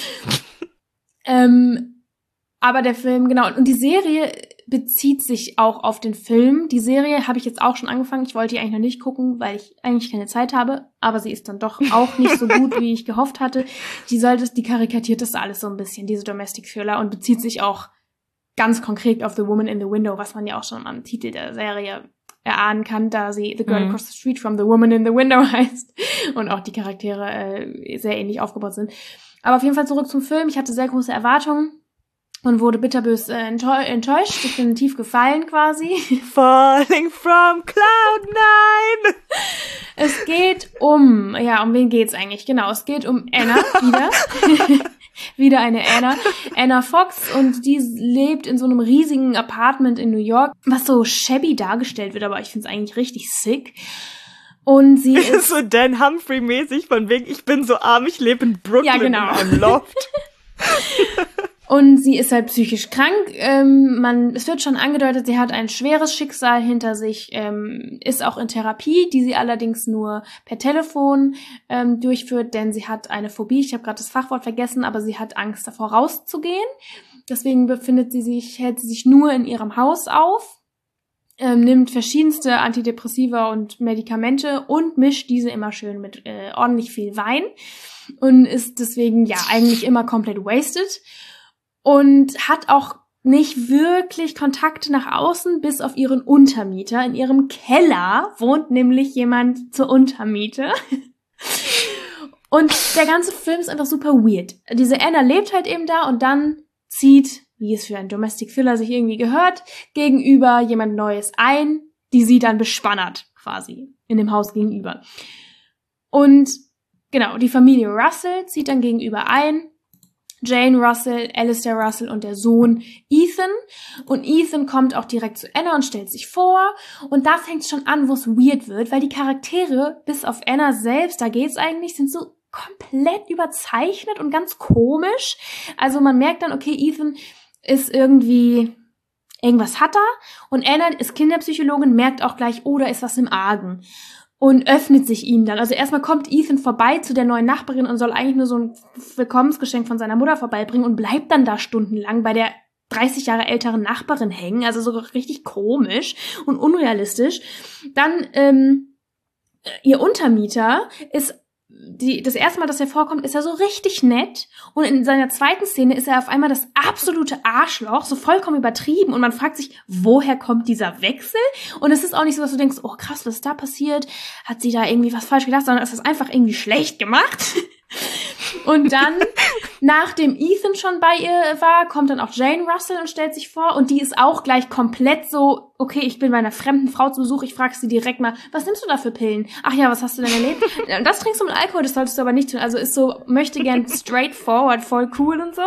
Aber der Film, genau. Und die Serie bezieht sich auch auf den Film. Die Serie habe ich jetzt auch schon angefangen. Ich wollte die eigentlich noch nicht gucken, weil ich eigentlich keine Zeit habe. Aber sie ist dann doch auch nicht so gut, wie ich gehofft hatte. Die karikatiert das alles so ein bisschen, diese Domestic Thriller, und bezieht sich auch ganz konkret auf The Woman in the Window, was man ja auch schon am Titel der Serie erahnen kann, da sie The Girl Across the Street from the Woman in the Window heißt und auch die Charaktere sehr ähnlich aufgebaut sind. Aber auf jeden Fall zurück zum Film. Ich hatte sehr große Erwartungen und wurde bitterbös enttäuscht. Ich bin tief gefallen quasi. Falling from Cloud 9! Es geht um wen geht's eigentlich? Genau, es geht um Anna wieder. Wieder eine Anna Fox, und die lebt in so einem riesigen Apartment in New York, was so shabby dargestellt wird, aber ich finde es eigentlich richtig sick. Und sie ist so Dan Humphrey-mäßig, von wegen, ich bin so arm, ich lebe in Brooklyn in einem Loft. Und sie ist halt psychisch krank. Es wird schon angedeutet, sie hat ein schweres Schicksal hinter sich, ist auch in Therapie, die sie allerdings nur per Telefon durchführt, denn sie hat eine Phobie. Ich habe gerade das Fachwort vergessen, aber sie hat Angst davor, rauszugehen. Deswegen hält sie sich nur in ihrem Haus auf, nimmt verschiedenste Antidepressiva und Medikamente und mischt diese immer schön mit ordentlich viel Wein und ist deswegen eigentlich immer komplett wasted. Und hat auch nicht wirklich Kontakte nach außen, bis auf ihren Untermieter. In ihrem Keller wohnt nämlich jemand zur Untermiete. Und der ganze Film ist einfach super weird. Diese Anna lebt halt eben da und dann zieht, wie es für einen Domestic Thriller sich irgendwie gehört, gegenüber jemand Neues ein, die sie dann bespannert, quasi, in dem Haus gegenüber. Und genau, die Familie Russell zieht dann gegenüber ein. Jane Russell, Alistair Russell und der Sohn Ethan. Und Ethan kommt auch direkt zu Anna und stellt sich vor. Und da fängt es schon an, wo es weird wird, weil die Charaktere, bis auf Anna selbst, da geht's eigentlich, sind so komplett überzeichnet und ganz komisch. Also man merkt dann, okay, Ethan ist irgendwas hat er. Und Anna ist Kinderpsychologin, merkt auch gleich, da ist was im Argen. Und öffnet sich ihm dann. Also erstmal kommt Ethan vorbei zu der neuen Nachbarin und soll eigentlich nur so ein Willkommensgeschenk von seiner Mutter vorbeibringen und bleibt dann da stundenlang bei der 30 Jahre älteren Nachbarin hängen. Also so richtig komisch und unrealistisch. Dann ihr Untermieter ist das erste Mal, dass er vorkommt, ist er so richtig nett. Und in seiner zweiten Szene ist er auf einmal das absolute Arschloch, so vollkommen übertrieben. Und man fragt sich, woher kommt dieser Wechsel? Und es ist auch nicht so, dass du denkst, oh krass, was ist da passiert? Hat sie da irgendwie was falsch gedacht? Sondern es ist einfach irgendwie schlecht gemacht. Und dann, nachdem Ethan schon bei ihr war, kommt dann auch Jane Russell und stellt sich vor. Und die ist auch gleich komplett so, okay, ich bin bei einer fremden Frau zu Besuch. Ich frage sie direkt mal, was nimmst du da für Pillen? Ach ja, was hast du denn erlebt? Das trinkst du mit Alkohol, das solltest du aber nicht tun. Also ist so, möchte gern straightforward, voll cool und so.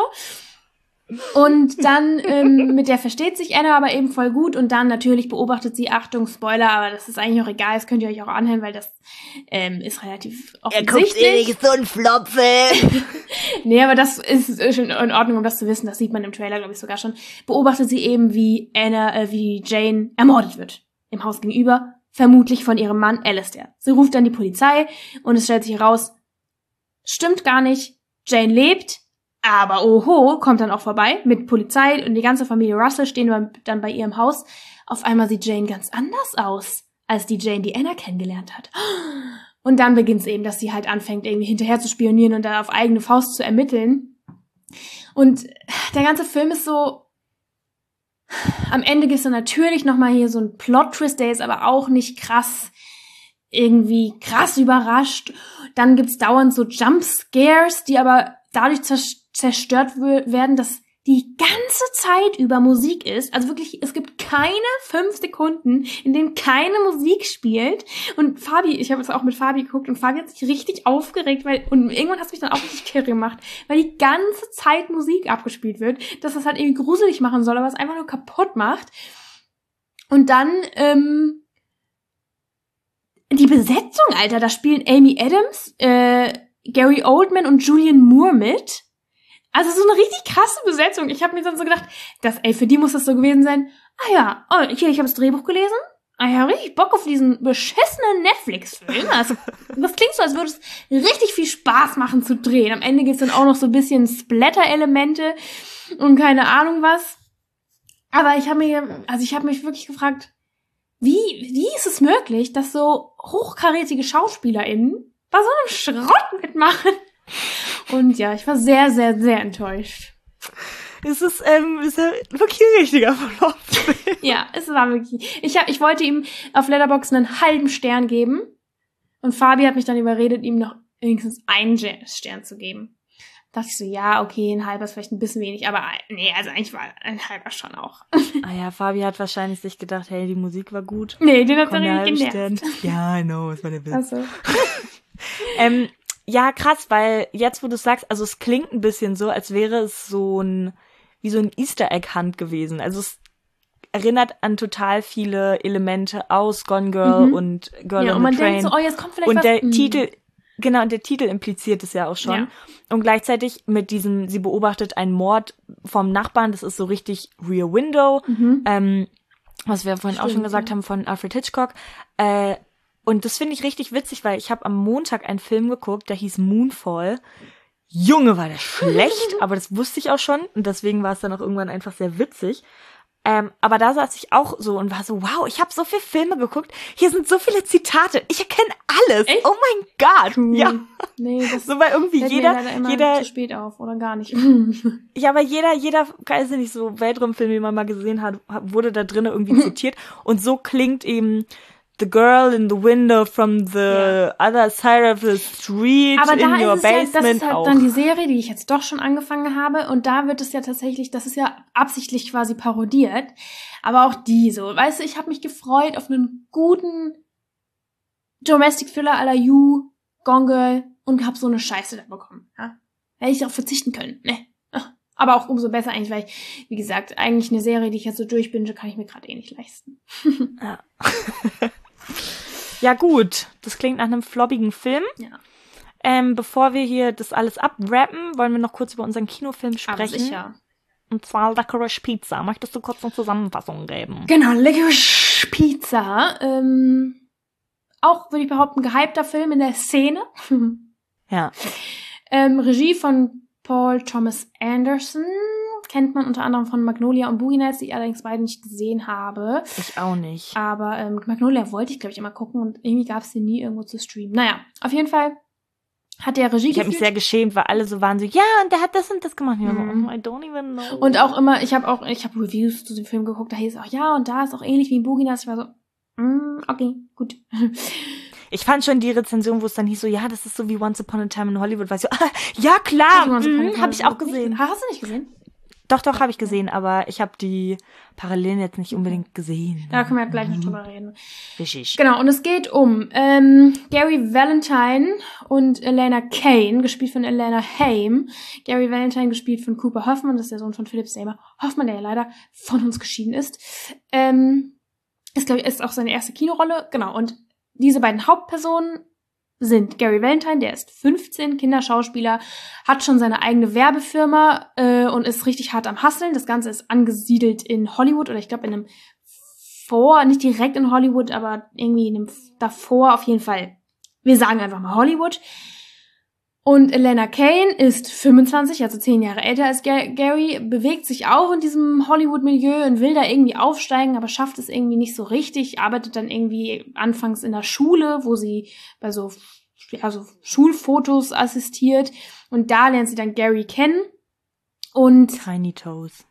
Und dann mit der versteht sich Anna aber eben voll gut und dann natürlich beobachtet sie, Achtung, Spoiler, aber das ist eigentlich auch egal, das könnt ihr euch auch anhören, weil das ist relativ offensichtlich. Er guckt so ein Flopfe. Nee, aber das ist schon in Ordnung, um das zu wissen, das sieht man im Trailer, glaube ich, sogar schon. Beobachtet sie eben, wie Jane ermordet wird im Haus gegenüber, vermutlich von ihrem Mann Alistair. Sie ruft dann die Polizei und es stellt sich heraus, stimmt gar nicht, Jane lebt. Aber oho, kommt dann auch vorbei mit Polizei und die ganze Familie Russell stehen dann bei ihrem Haus. Auf einmal sieht Jane ganz anders aus, als die Jane, die Anna kennengelernt hat. Und dann beginnt es eben, dass sie halt anfängt, irgendwie hinterher zu spionieren und da auf eigene Faust zu ermitteln. Und der ganze Film ist so, am Ende gibt es dann natürlich nochmal hier so einen Plot-Twist, der ist aber auch nicht krass irgendwie krass überrascht. Dann gibt's dauernd so Jumpscares, die aber dadurch zerstört werden, dass die ganze Zeit über Musik ist. Also wirklich, es gibt keine 5 Sekunden, in denen keine Musik spielt. Und Fabi, ich habe es auch mit Fabi geguckt und Fabi hat sich richtig aufgeregt, und irgendwann hat es mich dann auch richtig kirre gemacht, weil die ganze Zeit Musik abgespielt wird, dass das halt irgendwie gruselig machen soll, aber es einfach nur kaputt macht. Und dann, die Besetzung, Alter, da spielen Amy Adams, Gary Oldman und Julianne Moore mit. Also so eine richtig krasse Besetzung. Ich habe mir dann so gedacht, für die muss das so gewesen sein. Ah ja, hier, ich habe das Drehbuch gelesen. Ah ja, richtig Bock auf diesen beschissenen Netflix-Film. Also, das klingt so, als würde es richtig viel Spaß machen zu drehen. Am Ende gibt's dann auch noch so ein bisschen Splatter-Elemente und keine Ahnung was. Aber ich habe mich wirklich gefragt, wie ist es möglich, dass so hochkarätige SchauspielerInnen bei so einem Schrott mitmachen? Und ja, ich war sehr, sehr, sehr enttäuscht. Ist ja wirklich ein richtiger Flop-Film. Ja, es war wirklich. Ich wollte ihm auf Letterboxd einen halben Stern geben. Und Fabi hat mich dann überredet, ihm noch wenigstens einen Stern zu geben. Da dachte ich so, ja, okay, ein halber ist vielleicht ein bisschen wenig, aber nee, also eigentlich war ein halber schon auch. Ah ja, Fabi hat wahrscheinlich sich gedacht, hey, die Musik war gut. Nee, den hat er nämlich genervt. Ja, I know, was war der Witz. Ach so. Ja, krass, weil jetzt, wo du sagst, also es klingt ein bisschen so, als wäre es wie so ein Easter Egg Hunt gewesen. Also es erinnert an total viele Elemente aus Gone Girl und Girl ja, on und man the Train. denkt so, jetzt kommt vielleicht und was. Der Titel, genau, und der Titel impliziert es ja auch schon. Ja. Und gleichzeitig mit diesem, sie beobachtet einen Mord vom Nachbarn, das ist so richtig Rear Window, was wir vorhin auch schon gesagt haben von Alfred Hitchcock. Und das finde ich richtig witzig, weil ich habe am Montag einen Film geguckt, der hieß Moonfall. Junge, war der schlecht, aber das wusste ich auch schon und deswegen war es dann auch irgendwann einfach sehr witzig. Aber da saß ich auch so und war so, wow, ich habe so viele Filme geguckt, hier sind so viele Zitate, ich erkenne alles. Echt? Oh mein Gott. Cool. Ja. Nee, das so, weil irgendwie fällt jeder mir leider immer zu spät auf oder gar nicht. ja, aber jeder, weiß ich nicht, so Weltraumfilm, den man mal gesehen hat, wurde da drin irgendwie zitiert und so klingt eben The Girl in the Window from the other side of the street aber in your ist es basement ja, das ist halt auch. dann die Serie, die ich jetzt doch schon angefangen habe und da wird es ja tatsächlich, das ist ja absichtlich quasi parodiert, aber auch die so, weißt du, ich habe mich gefreut auf einen guten Domestic Thriller à la You, Gone Girl und hab so eine Scheiße da bekommen, ja. Hätte ich darauf verzichten können, ne. Aber auch umso besser eigentlich, weil ich, wie gesagt, eigentlich eine Serie, die ich jetzt so durchbinge, kann ich mir gerade nicht leisten. Ja. Ja gut, das klingt nach einem floppigen Film. Ja. Bevor wir hier das alles abwrappen, wollen wir noch kurz über unseren Kinofilm sprechen. Aber sicher. Und zwar Licorice Pizza. Möchtest du kurz eine Zusammenfassung geben? Genau, Licorice Pizza. Auch, würde ich behaupten, gehypter Film in der Szene. Ja. Regie von Paul Thomas Anderson. Kennt man unter anderem von Magnolia und Boogie Nights, die ich allerdings beide nicht gesehen habe. Ich auch nicht. Aber Magnolia wollte ich, glaube ich, immer gucken und irgendwie gab es den nie irgendwo zu streamen. Naja, auf jeden Fall hat der Regie Ich habe mich sehr geschämt, weil alle so waren so, ja, und der hat das und das gemacht. Ich war so, I don't even know. Und auch immer, ich habe Reviews zu dem Film geguckt, da hieß es auch, ja, und da ist auch ähnlich wie in Boogie Nights. Ich war so, okay, gut. Ich fand schon die Rezension, wo es dann hieß so, ja, das ist so wie Once Upon a Time in Hollywood. War ich so, ja, klar, habe ich auch gesehen. Hast du nicht gesehen? Doch, habe ich gesehen, aber ich habe die Parallelen jetzt nicht unbedingt gesehen. Da können wir gleich noch drüber reden. Richtig. Genau, und es geht um Gary Valentine und Elena Kane, gespielt von Elena Haim. Gary Valentine gespielt von Cooper Hoffman, das ist der Sohn von Philip Seymour Hoffman, der ja leider von uns geschieden ist. Ist auch seine erste Kinorolle. Genau, und diese beiden Hauptpersonen sind Gary Valentine, der ist 15, Kinderschauspieler, hat schon seine eigene Werbefirma und ist richtig hart am Hustlen. Das Ganze ist angesiedelt in Hollywood oder ich glaube in einem nicht direkt in Hollywood, aber irgendwie in einem davor auf jeden Fall. Wir sagen einfach mal Hollywood. Und Elena Kane ist 25, also 10 Jahre älter als Gary, bewegt sich auch in diesem Hollywood-Milieu und will da irgendwie aufsteigen, aber schafft es irgendwie nicht so richtig, arbeitet dann irgendwie anfangs in der Schule, wo sie bei so Schulfotos assistiert und da lernt sie dann Gary kennen und Tiny Toes.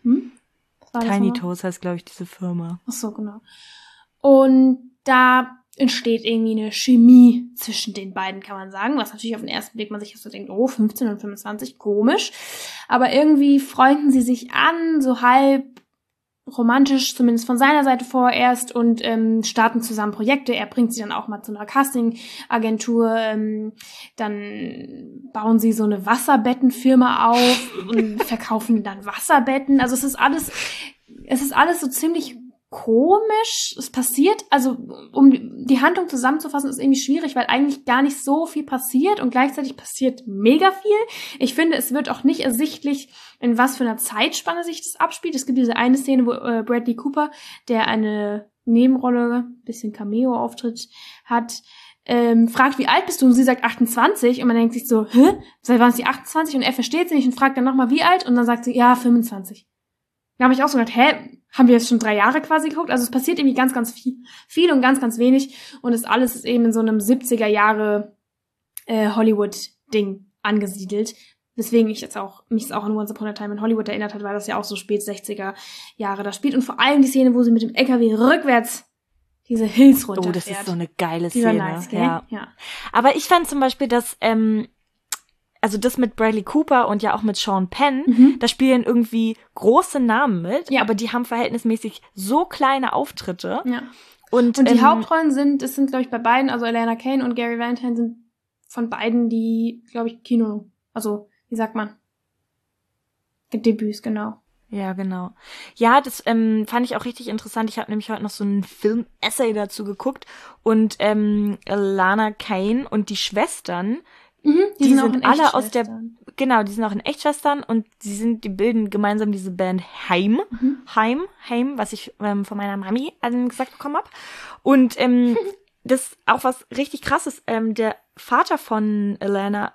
Was war das Tiny nochmal? Toes heißt, glaube ich, diese Firma. Ach so, genau. Und da entsteht irgendwie eine Chemie zwischen den beiden, kann man sagen. Was natürlich auf den ersten Blick man sich so denkt, oh, 15 und 25, komisch. Aber irgendwie freunden sie sich an, so halb romantisch, zumindest von seiner Seite vorerst, und starten zusammen Projekte. Er bringt sie dann auch mal zu einer Casting-Agentur. Dann bauen sie so eine Wasserbettenfirma auf und verkaufen dann Wasserbetten. Also es ist alles so ziemlich komisch. Es passiert, also um die Handlung zusammenzufassen, ist irgendwie schwierig, weil eigentlich gar nicht so viel passiert und gleichzeitig passiert mega viel. Ich finde, es wird auch nicht ersichtlich, in was für einer Zeitspanne sich das abspielt. Es gibt diese eine Szene, wo Bradley Cooper, der eine Nebenrolle, bisschen Cameo-Auftritt hat, fragt, wie alt bist du? Und sie sagt 28 und man denkt sich so, seit wann ist sie 28? Und er versteht sie nicht und fragt dann nochmal, wie alt? Und dann sagt sie, ja, 25. Da habe ich auch so gedacht, haben wir jetzt schon 3 Jahre quasi geguckt? Also es passiert irgendwie ganz, ganz viel und ganz, ganz wenig. Und das alles ist eben in so einem 70er Jahre Hollywood-Ding angesiedelt. Weswegen mich es auch an Once Upon a Time in Hollywood erinnert hat, weil das ja auch so spät 60er Jahre da spielt. Und vor allem die Szene, wo sie mit dem LKW rückwärts diese Hills runterfährt. Oh, das ist so eine geile Die war Szene. nice, gell? Ja. Aber ich fand zum Beispiel, dass also das mit Bradley Cooper und ja auch mit Sean Penn, da spielen irgendwie große Namen mit, aber die haben verhältnismäßig so kleine Auftritte. Ja. Und die Hauptrollen sind, glaube ich, bei beiden, also Alana Kane und Gary Valentine sind von beiden die, glaube ich, wie sagt man? Debüts, genau. Ja, genau. Ja, das fand ich auch richtig interessant. Ich habe nämlich heute noch so einen Film-Essay dazu geguckt und Alana Kane und die Schwestern, die sind alle aus der, genau, die sind auch in Echtschwestern und die bilden gemeinsam diese Band Haim, was ich von meiner Mami gesagt bekommen habe. Und das ist auch was richtig Krasses. Der Vater von Elena,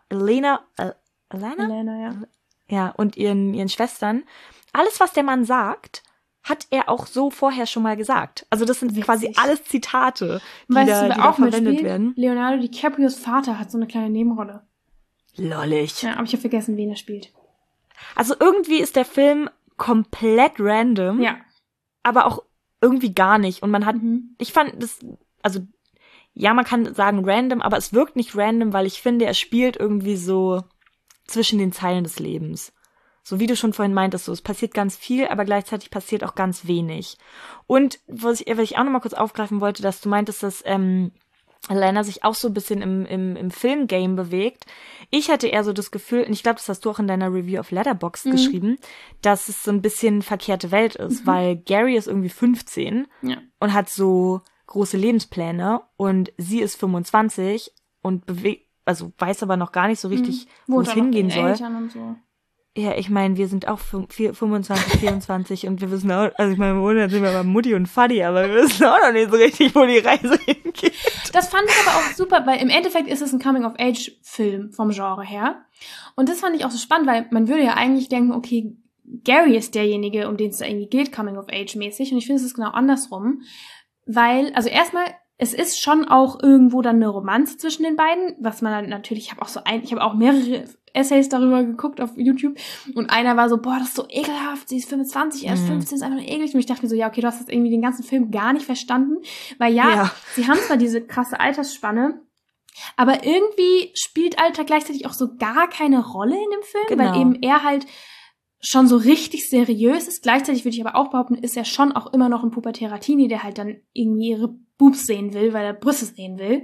ja. Ja, und ihren Schwestern, alles, was der Mann sagt, hat er auch so vorher schon mal gesagt. Also das sind quasi alles Zitate, die da verwendet werden. Leonardo DiCaprios Vater hat so eine kleine Nebenrolle. Lollig. Ja, aber ich habe vergessen, wen er spielt. Also irgendwie ist der Film komplett random. Ja. Aber auch irgendwie gar nicht. Und man hat, ich fand das, also ja, man kann sagen random, aber es wirkt nicht random, weil ich finde, er spielt irgendwie so zwischen den Zeilen des Lebens. So wie du schon vorhin meintest, so es passiert ganz viel, aber gleichzeitig passiert auch ganz wenig. Und was ich auch noch mal kurz aufgreifen wollte, dass du meintest, dass Alana sich auch so ein bisschen im Filmgame bewegt. Ich hatte eher so das Gefühl, und ich glaube, das hast du auch in deiner Review auf Letterboxd geschrieben, dass es so ein bisschen verkehrte Welt ist, weil Gary ist irgendwie 15 und hat so große Lebenspläne und sie ist 25 und weiß aber noch gar nicht so richtig, wo es hingehen soll. Und so. Ja, ich meine, wir sind auch 25, 24 und wir wissen auch, also ich meine, wir wohnen jetzt nicht mehr bei Mutti und Vati, aber wir wissen auch noch nicht so richtig, wo die Reise hingeht. Das fand ich aber auch super, weil im Endeffekt ist es ein Coming-of-Age-Film vom Genre her. Und das fand ich auch so spannend, weil man würde ja eigentlich denken, okay, Gary ist derjenige, um den es da irgendwie geht, Coming-of-Age-mäßig. Und ich finde, es ist genau andersrum. Weil, also erstmal, es ist schon auch irgendwo dann eine Romanze zwischen den beiden, was man dann natürlich, ich habe auch mehrere Essays darüber geguckt auf YouTube und einer war so, boah, das ist so ekelhaft, sie ist 25, er ist 15, ist einfach nur eklig. Und ich dachte mir so, ja, okay, du hast jetzt irgendwie den ganzen Film gar nicht verstanden, weil sie haben zwar diese krasse Altersspanne, aber irgendwie spielt Alter gleichzeitig auch so gar keine Rolle in dem Film, weil eben er halt schon so richtig seriös ist. Gleichzeitig würde ich aber auch behaupten, ist er schon auch immer noch ein pubertärer Teenie, der halt dann irgendwie ihre Boobs sehen will, weil er Brüste sehen will.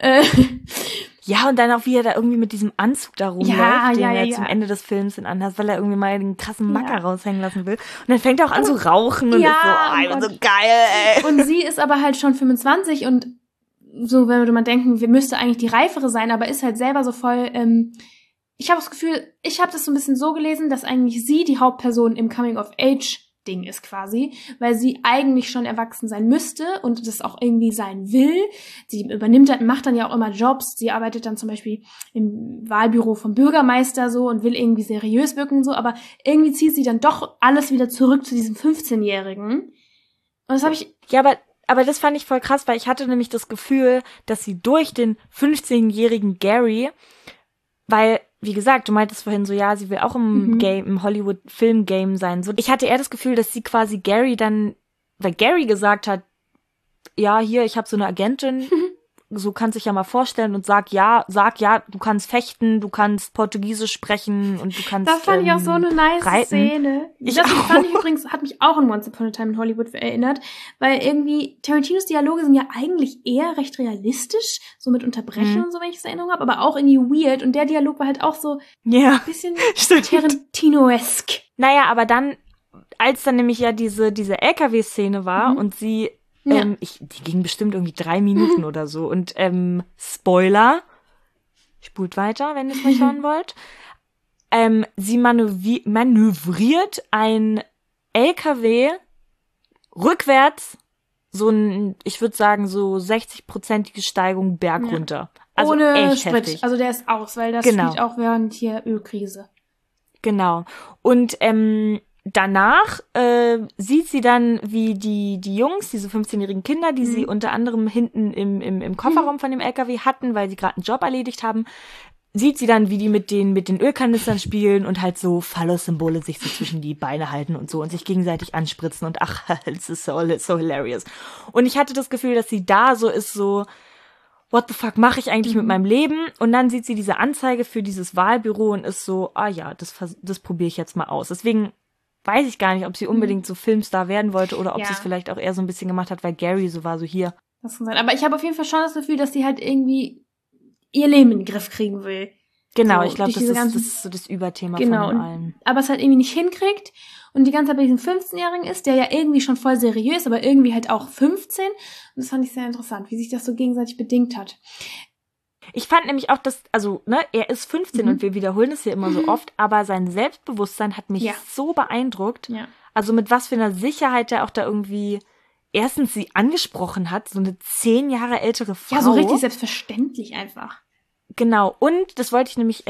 Ja, und dann auch, wie er da irgendwie mit diesem Anzug da rumläuft, den er zum Ende des Films anhat, weil er irgendwie mal den krassen Macker raushängen lassen will. Und dann fängt er auch an zu rauchen und ist so, ich bin so geil, ey. Und sie ist aber halt schon 25 und so würde man denken, wir müsste eigentlich die Reifere sein, aber ist halt selber so voll, ich habe das Gefühl, ich habe das so ein bisschen so gelesen, dass eigentlich sie die Hauptperson im Coming-of-Age-Ding ist quasi, weil sie eigentlich schon erwachsen sein müsste und das auch irgendwie sein will. Sie macht dann ja auch immer Jobs. Sie arbeitet dann zum Beispiel im Wahlbüro vom Bürgermeister so und will irgendwie seriös wirken und so, aber irgendwie zieht sie dann doch alles wieder zurück zu diesem 15-Jährigen. Und das habe ich... Ja, aber das fand ich voll krass, weil ich hatte nämlich das Gefühl, dass sie durch den 15-jährigen Gary, weil, wie gesagt, du meintest vorhin so, ja, sie will auch im Hollywood-Film-Game sein. So, ich hatte eher das Gefühl, dass sie quasi Gary dann, weil Gary gesagt hat, ja, hier, ich habe so eine Agentin, so kannst dich ja mal vorstellen und sag ja, du kannst fechten, du kannst Portugiesisch sprechen und du kannst Das fand ich auch so eine nice reiten. Szene. Das fand ich übrigens, hat mich auch an Once Upon a Time in Hollywood erinnert, weil irgendwie Tarantinos Dialoge sind ja eigentlich eher recht realistisch, so mit Unterbrechungen und so, wenn ich das in Erinnerung habe, aber auch irgendwie weird und der Dialog war halt auch so ein bisschen Tarantino-esque. Naja, aber dann, als dann nämlich ja diese LKW-Szene war und sie die ging bestimmt irgendwie 3 Minuten oder so. Und Spoiler, spult weiter, wenn ihr es mal hören wollt. Sie manövriert ein LKW rückwärts, so ich würde sagen, so 60-prozentige Steigung berg runter. Also ohne echt Sprit. heftig. Also der ist aus, weil das spielt auch während hier Ölkrise. Genau. Und danach sieht sie dann, wie die Jungs, diese 15-jährigen Kinder, die sie unter anderem hinten im Kofferraum von dem LKW hatten, weil sie gerade einen Job erledigt haben, sieht sie dann, wie die mit den Ölkanistern spielen und halt so Phallus-Symbole sich so zwischen die Beine halten und so und sich gegenseitig anspritzen und ach, es ist so hilarious. Und ich hatte das Gefühl, dass sie da so ist, so what the fuck mache ich eigentlich mit meinem Leben? Und dann sieht sie diese Anzeige für dieses Wahlbüro und ist so, ah ja, das probiere ich jetzt mal aus. Deswegen weiß ich gar nicht, ob sie unbedingt so Filmstar werden wollte oder ob sie es vielleicht auch eher so ein bisschen gemacht hat, weil Gary so war, so hier. Das kann sein. Aber ich habe auf jeden Fall schon das Gefühl, dass sie halt irgendwie ihr Leben in den Griff kriegen will. Genau, so, ich glaube, das ist so das Überthema von allem. Aber es halt irgendwie nicht hinkriegt und die ganze Zeit bei diesem 15-Jährigen ist, der ja irgendwie schon voll seriös, aber irgendwie halt auch 15. Und das fand ich sehr interessant, wie sich das so gegenseitig bedingt hat. Ich fand nämlich auch, dass, also, ne, er ist 15 und wir wiederholen es hier immer so oft, aber sein Selbstbewusstsein hat mich so beeindruckt. Ja. Also mit was für einer Sicherheit er auch da irgendwie erstens sie angesprochen hat, so eine 10 Jahre ältere Frau. Ja, so richtig selbstverständlich einfach. Genau, und das wollte ich nämlich,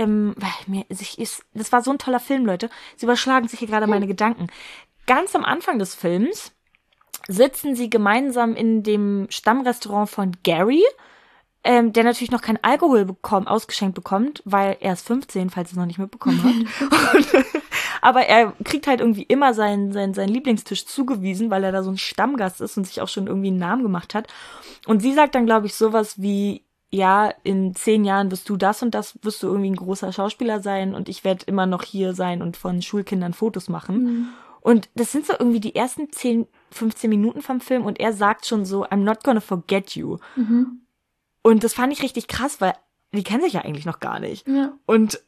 das war so ein toller Film, Leute. Sie überschlagen sich hier gerade meine Gedanken. Ganz am Anfang des Films sitzen sie gemeinsam in dem Stammrestaurant von Gary, der natürlich noch kein Alkohol ausgeschenkt bekommt, weil er ist 15, falls ihr es noch nicht mitbekommen habt. Aber er kriegt halt irgendwie immer seinen Lieblingstisch zugewiesen, weil er da so ein Stammgast ist und sich auch schon irgendwie einen Namen gemacht hat. Und sie sagt dann, glaube ich, sowas wie, ja, in 10 Jahren wirst du das und das, wirst du irgendwie ein großer Schauspieler sein und ich werde immer noch hier sein und von Schulkindern Fotos machen. Und das sind so irgendwie die ersten 10, 15 Minuten vom Film und er sagt schon so, I'm not gonna forget you. Und das fand ich richtig krass, weil die kennen sich ja eigentlich noch gar nicht. Ja. Und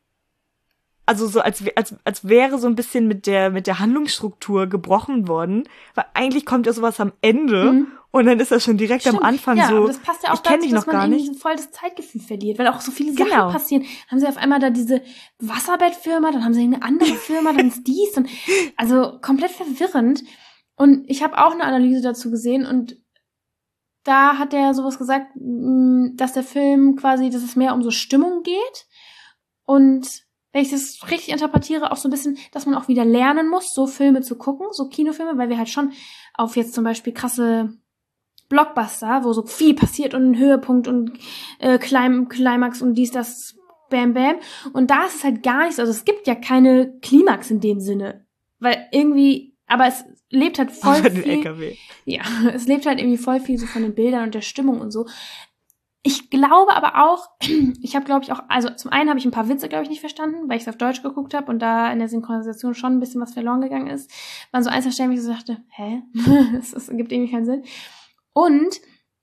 also so als wäre so ein bisschen mit der Handlungsstruktur gebrochen worden, weil eigentlich kommt ja sowas am Ende und dann ist das schon direkt am Anfang so. Ja, das passt ja auch dazu, dass man irgendwie so voll das Zeitgefühl verliert, weil auch so viele Sachen passieren. Haben sie auf einmal da diese Wasserbettfirma, dann haben sie eine andere Firma, dann ist dies und also komplett verwirrend. Und ich habe auch eine Analyse dazu gesehen und da hat der sowas gesagt, dass der Film quasi, dass es mehr um so Stimmung geht und wenn ich das richtig interpretiere, auch so ein bisschen, dass man auch wieder lernen muss, so Filme zu gucken, so Kinofilme, weil wir halt schon auf jetzt zum Beispiel krasse Blockbuster, wo so viel passiert und ein Höhepunkt und Climax und dies, das, bam, bam. Und da ist es halt gar nichts, also es gibt ja keine Klimax in dem Sinne, weil irgendwie, aber es lebt halt voll viel. LKW. Ja, es lebt halt irgendwie voll viel so von den Bildern und der Stimmung und so. Ich glaube aber auch, ich habe, glaube ich, auch, also zum einen habe ich ein paar Witze, glaube ich, nicht verstanden, weil ich es auf Deutsch geguckt habe und da in der Synchronisation schon ein bisschen was verloren gegangen ist. Waren so einzelne Stellen, wo ich so dachte, hä? das gibt irgendwie keinen Sinn. Und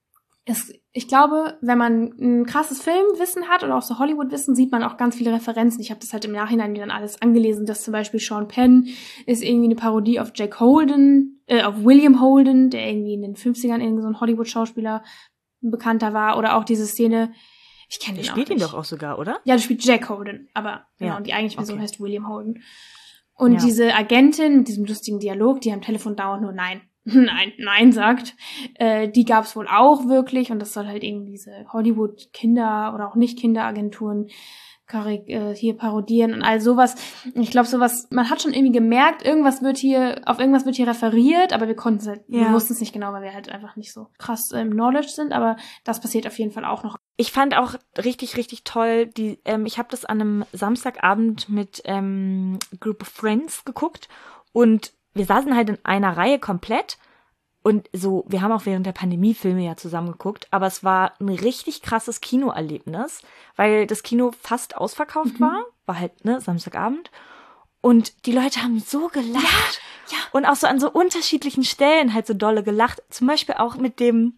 ich glaube, wenn man ein krasses Filmwissen hat oder auch so Hollywood-Wissen, sieht man auch ganz viele Referenzen. Ich habe das halt im Nachhinein mir dann alles angelesen, dass zum Beispiel Sean Penn ist irgendwie eine Parodie auf auf William Holden, der irgendwie in den 50ern irgendwie so ein Hollywood-Schauspieler bekannter war, oder auch diese Szene, ich kenne den auch nicht. Der spielt ihn doch auch sogar, oder? Ja, der spielt Jack Holden, aber genau, die eigentliche Person heißt William Holden. Und diese Agentin mit diesem lustigen Dialog, die am Telefon dauernd nur Nein sagt, die gab's wohl auch wirklich und das soll halt irgendwie diese Hollywood-Kinder- oder auch Nicht-Kinder-Agenturen hier parodieren und all sowas. Ich glaube, sowas, man hat schon irgendwie gemerkt, auf irgendwas wird hier referiert, aber wir wussten es nicht genau, weil wir halt einfach nicht so krass im Knowledge sind, aber das passiert auf jeden Fall auch noch. Ich fand auch richtig, richtig toll, ich habe das an einem Samstagabend mit Group of Friends geguckt und wir saßen halt in einer Reihe komplett Und so, wir haben auch während der Pandemie Filme ja zusammen geguckt, aber es war ein richtig krasses Kinoerlebnis, weil das Kino fast ausverkauft war halt, ne, Samstagabend. Und die Leute haben so gelacht. Ja. Und auch so an so unterschiedlichen Stellen halt so dolle gelacht. Zum Beispiel auch mit dem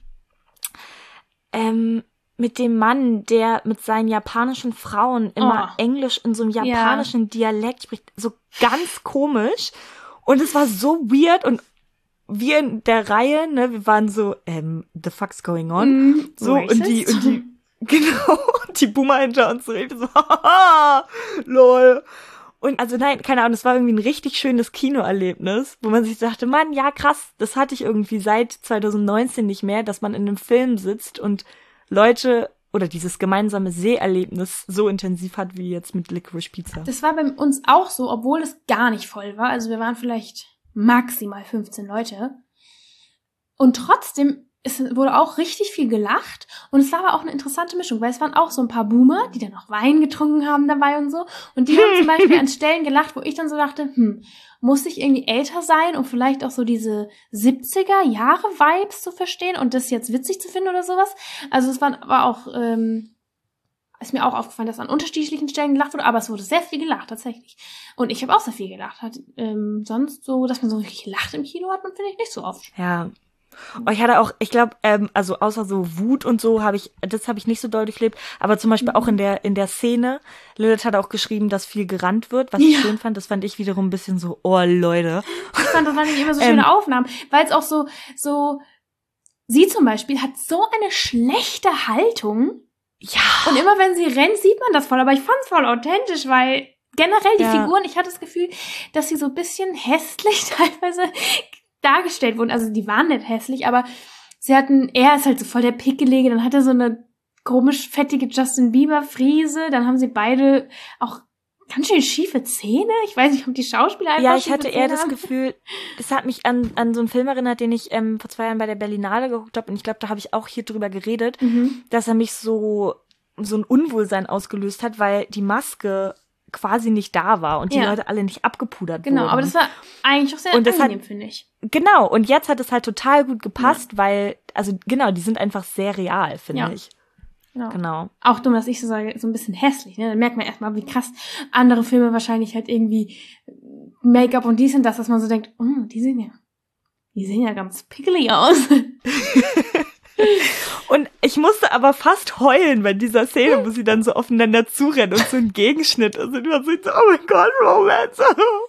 Mann, der mit seinen japanischen Frauen immer Englisch in so einem japanischen Dialekt spricht. So ganz komisch. Und es war so weird und wir in der Reihe, ne, wir waren so, the fuck's going on? So, und die, genau, die Boomer hinter uns redet so, haha, lol. Und also nein, keine Ahnung, es war irgendwie ein richtig schönes Kinoerlebnis, wo man sich dachte, Mann, ja krass, das hatte ich irgendwie seit 2019 nicht mehr, dass man in einem Film sitzt und Leute oder dieses gemeinsame Seherlebnis so intensiv hat wie jetzt mit Licorice Pizza. Das war bei uns auch so, obwohl es gar nicht voll war. Also wir waren vielleicht maximal 15 Leute. Und trotzdem, es wurde auch richtig viel gelacht. Und es war aber auch eine interessante Mischung, weil es waren auch so ein paar Boomer, die dann auch Wein getrunken haben dabei und so. Und die haben zum Beispiel an Stellen gelacht, wo ich dann so dachte, muss ich irgendwie älter sein, um vielleicht auch so diese 70er-Jahre-Vibes zu verstehen und das jetzt witzig zu finden oder sowas. Also es war auch, ist mir auch aufgefallen, dass an unterschiedlichen Stellen gelacht wurde, aber es wurde sehr viel gelacht, tatsächlich. Und ich habe auch sehr viel gelacht. Sonst so, dass man so richtig lacht im Kino hat man, finde ich, nicht so oft. Ja. Und ich hatte auch, ich glaube, also außer so Wut und so habe ich nicht so doll durchlebt, aber zum Beispiel auch in der Szene, Lilith hat auch geschrieben, dass viel gerannt wird, was ich schön fand, das fand ich wiederum ein bisschen so, oh Leute. Ich fand das nicht immer so schöne Aufnahmen, weil es auch so, sie zum Beispiel hat so eine schlechte Haltung. Ja. Und immer wenn sie rennt, sieht man das voll, aber ich fand's voll authentisch, weil generell die Figuren, ich hatte das Gefühl, dass sie so ein bisschen hässlich teilweise dargestellt wurden. Also die waren nicht hässlich, aber er ist halt so voll der Pickelige, dann hat er so eine komisch fettige Justin Bieber Friese, dann haben sie beide auch ganz schön schiefe Zähne. Ich weiß nicht, ob die Schauspieler einfach ich hatte eher das Gefühl, das hat mich an so einen Film erinnert, den ich vor 2 Jahren bei der Berlinale geguckt habe und ich glaube, da habe ich auch hier drüber geredet, dass er mich so ein Unwohlsein ausgelöst hat, weil die Maske quasi nicht da war und die Leute alle nicht abgepudert wurden. Genau, aber das war eigentlich auch sehr angenehm, finde ich. Genau, und jetzt hat es halt total gut gepasst, weil, also genau, die sind einfach sehr real, finde ich. Genau. Auch dumm, dass ich so sage, so ein bisschen hässlich, ne? Dann merkt man erstmal, wie krass andere Filme wahrscheinlich halt irgendwie Make-up und dies und das, dass man so denkt, die sehen ja ganz pickelig aus. Und ich musste aber fast heulen bei dieser Szene, wo sie dann so aufeinander zurennen und so ein Gegenschnitt. Also du hast so, oh mein Gott, Romance.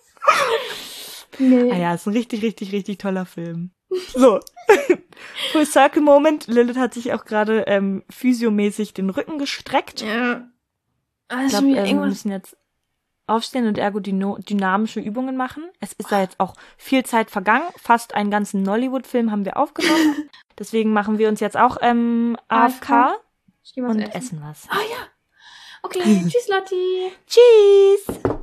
Nee. Ah ja, ist ein richtig, richtig, richtig toller Film. So. Full Circle Moment. Lilith hat sich auch gerade physiomäßig den Rücken gestreckt. Ja. Ich glaube, wir müssen jetzt aufstehen und ergodynamische Übungen machen. Es ist da jetzt auch viel Zeit vergangen. Fast einen ganzen Nollywood-Film haben wir aufgenommen. Deswegen machen wir uns jetzt auch AFK und essen was. Ah ja. Okay, tschüss Lotti. Tschüss.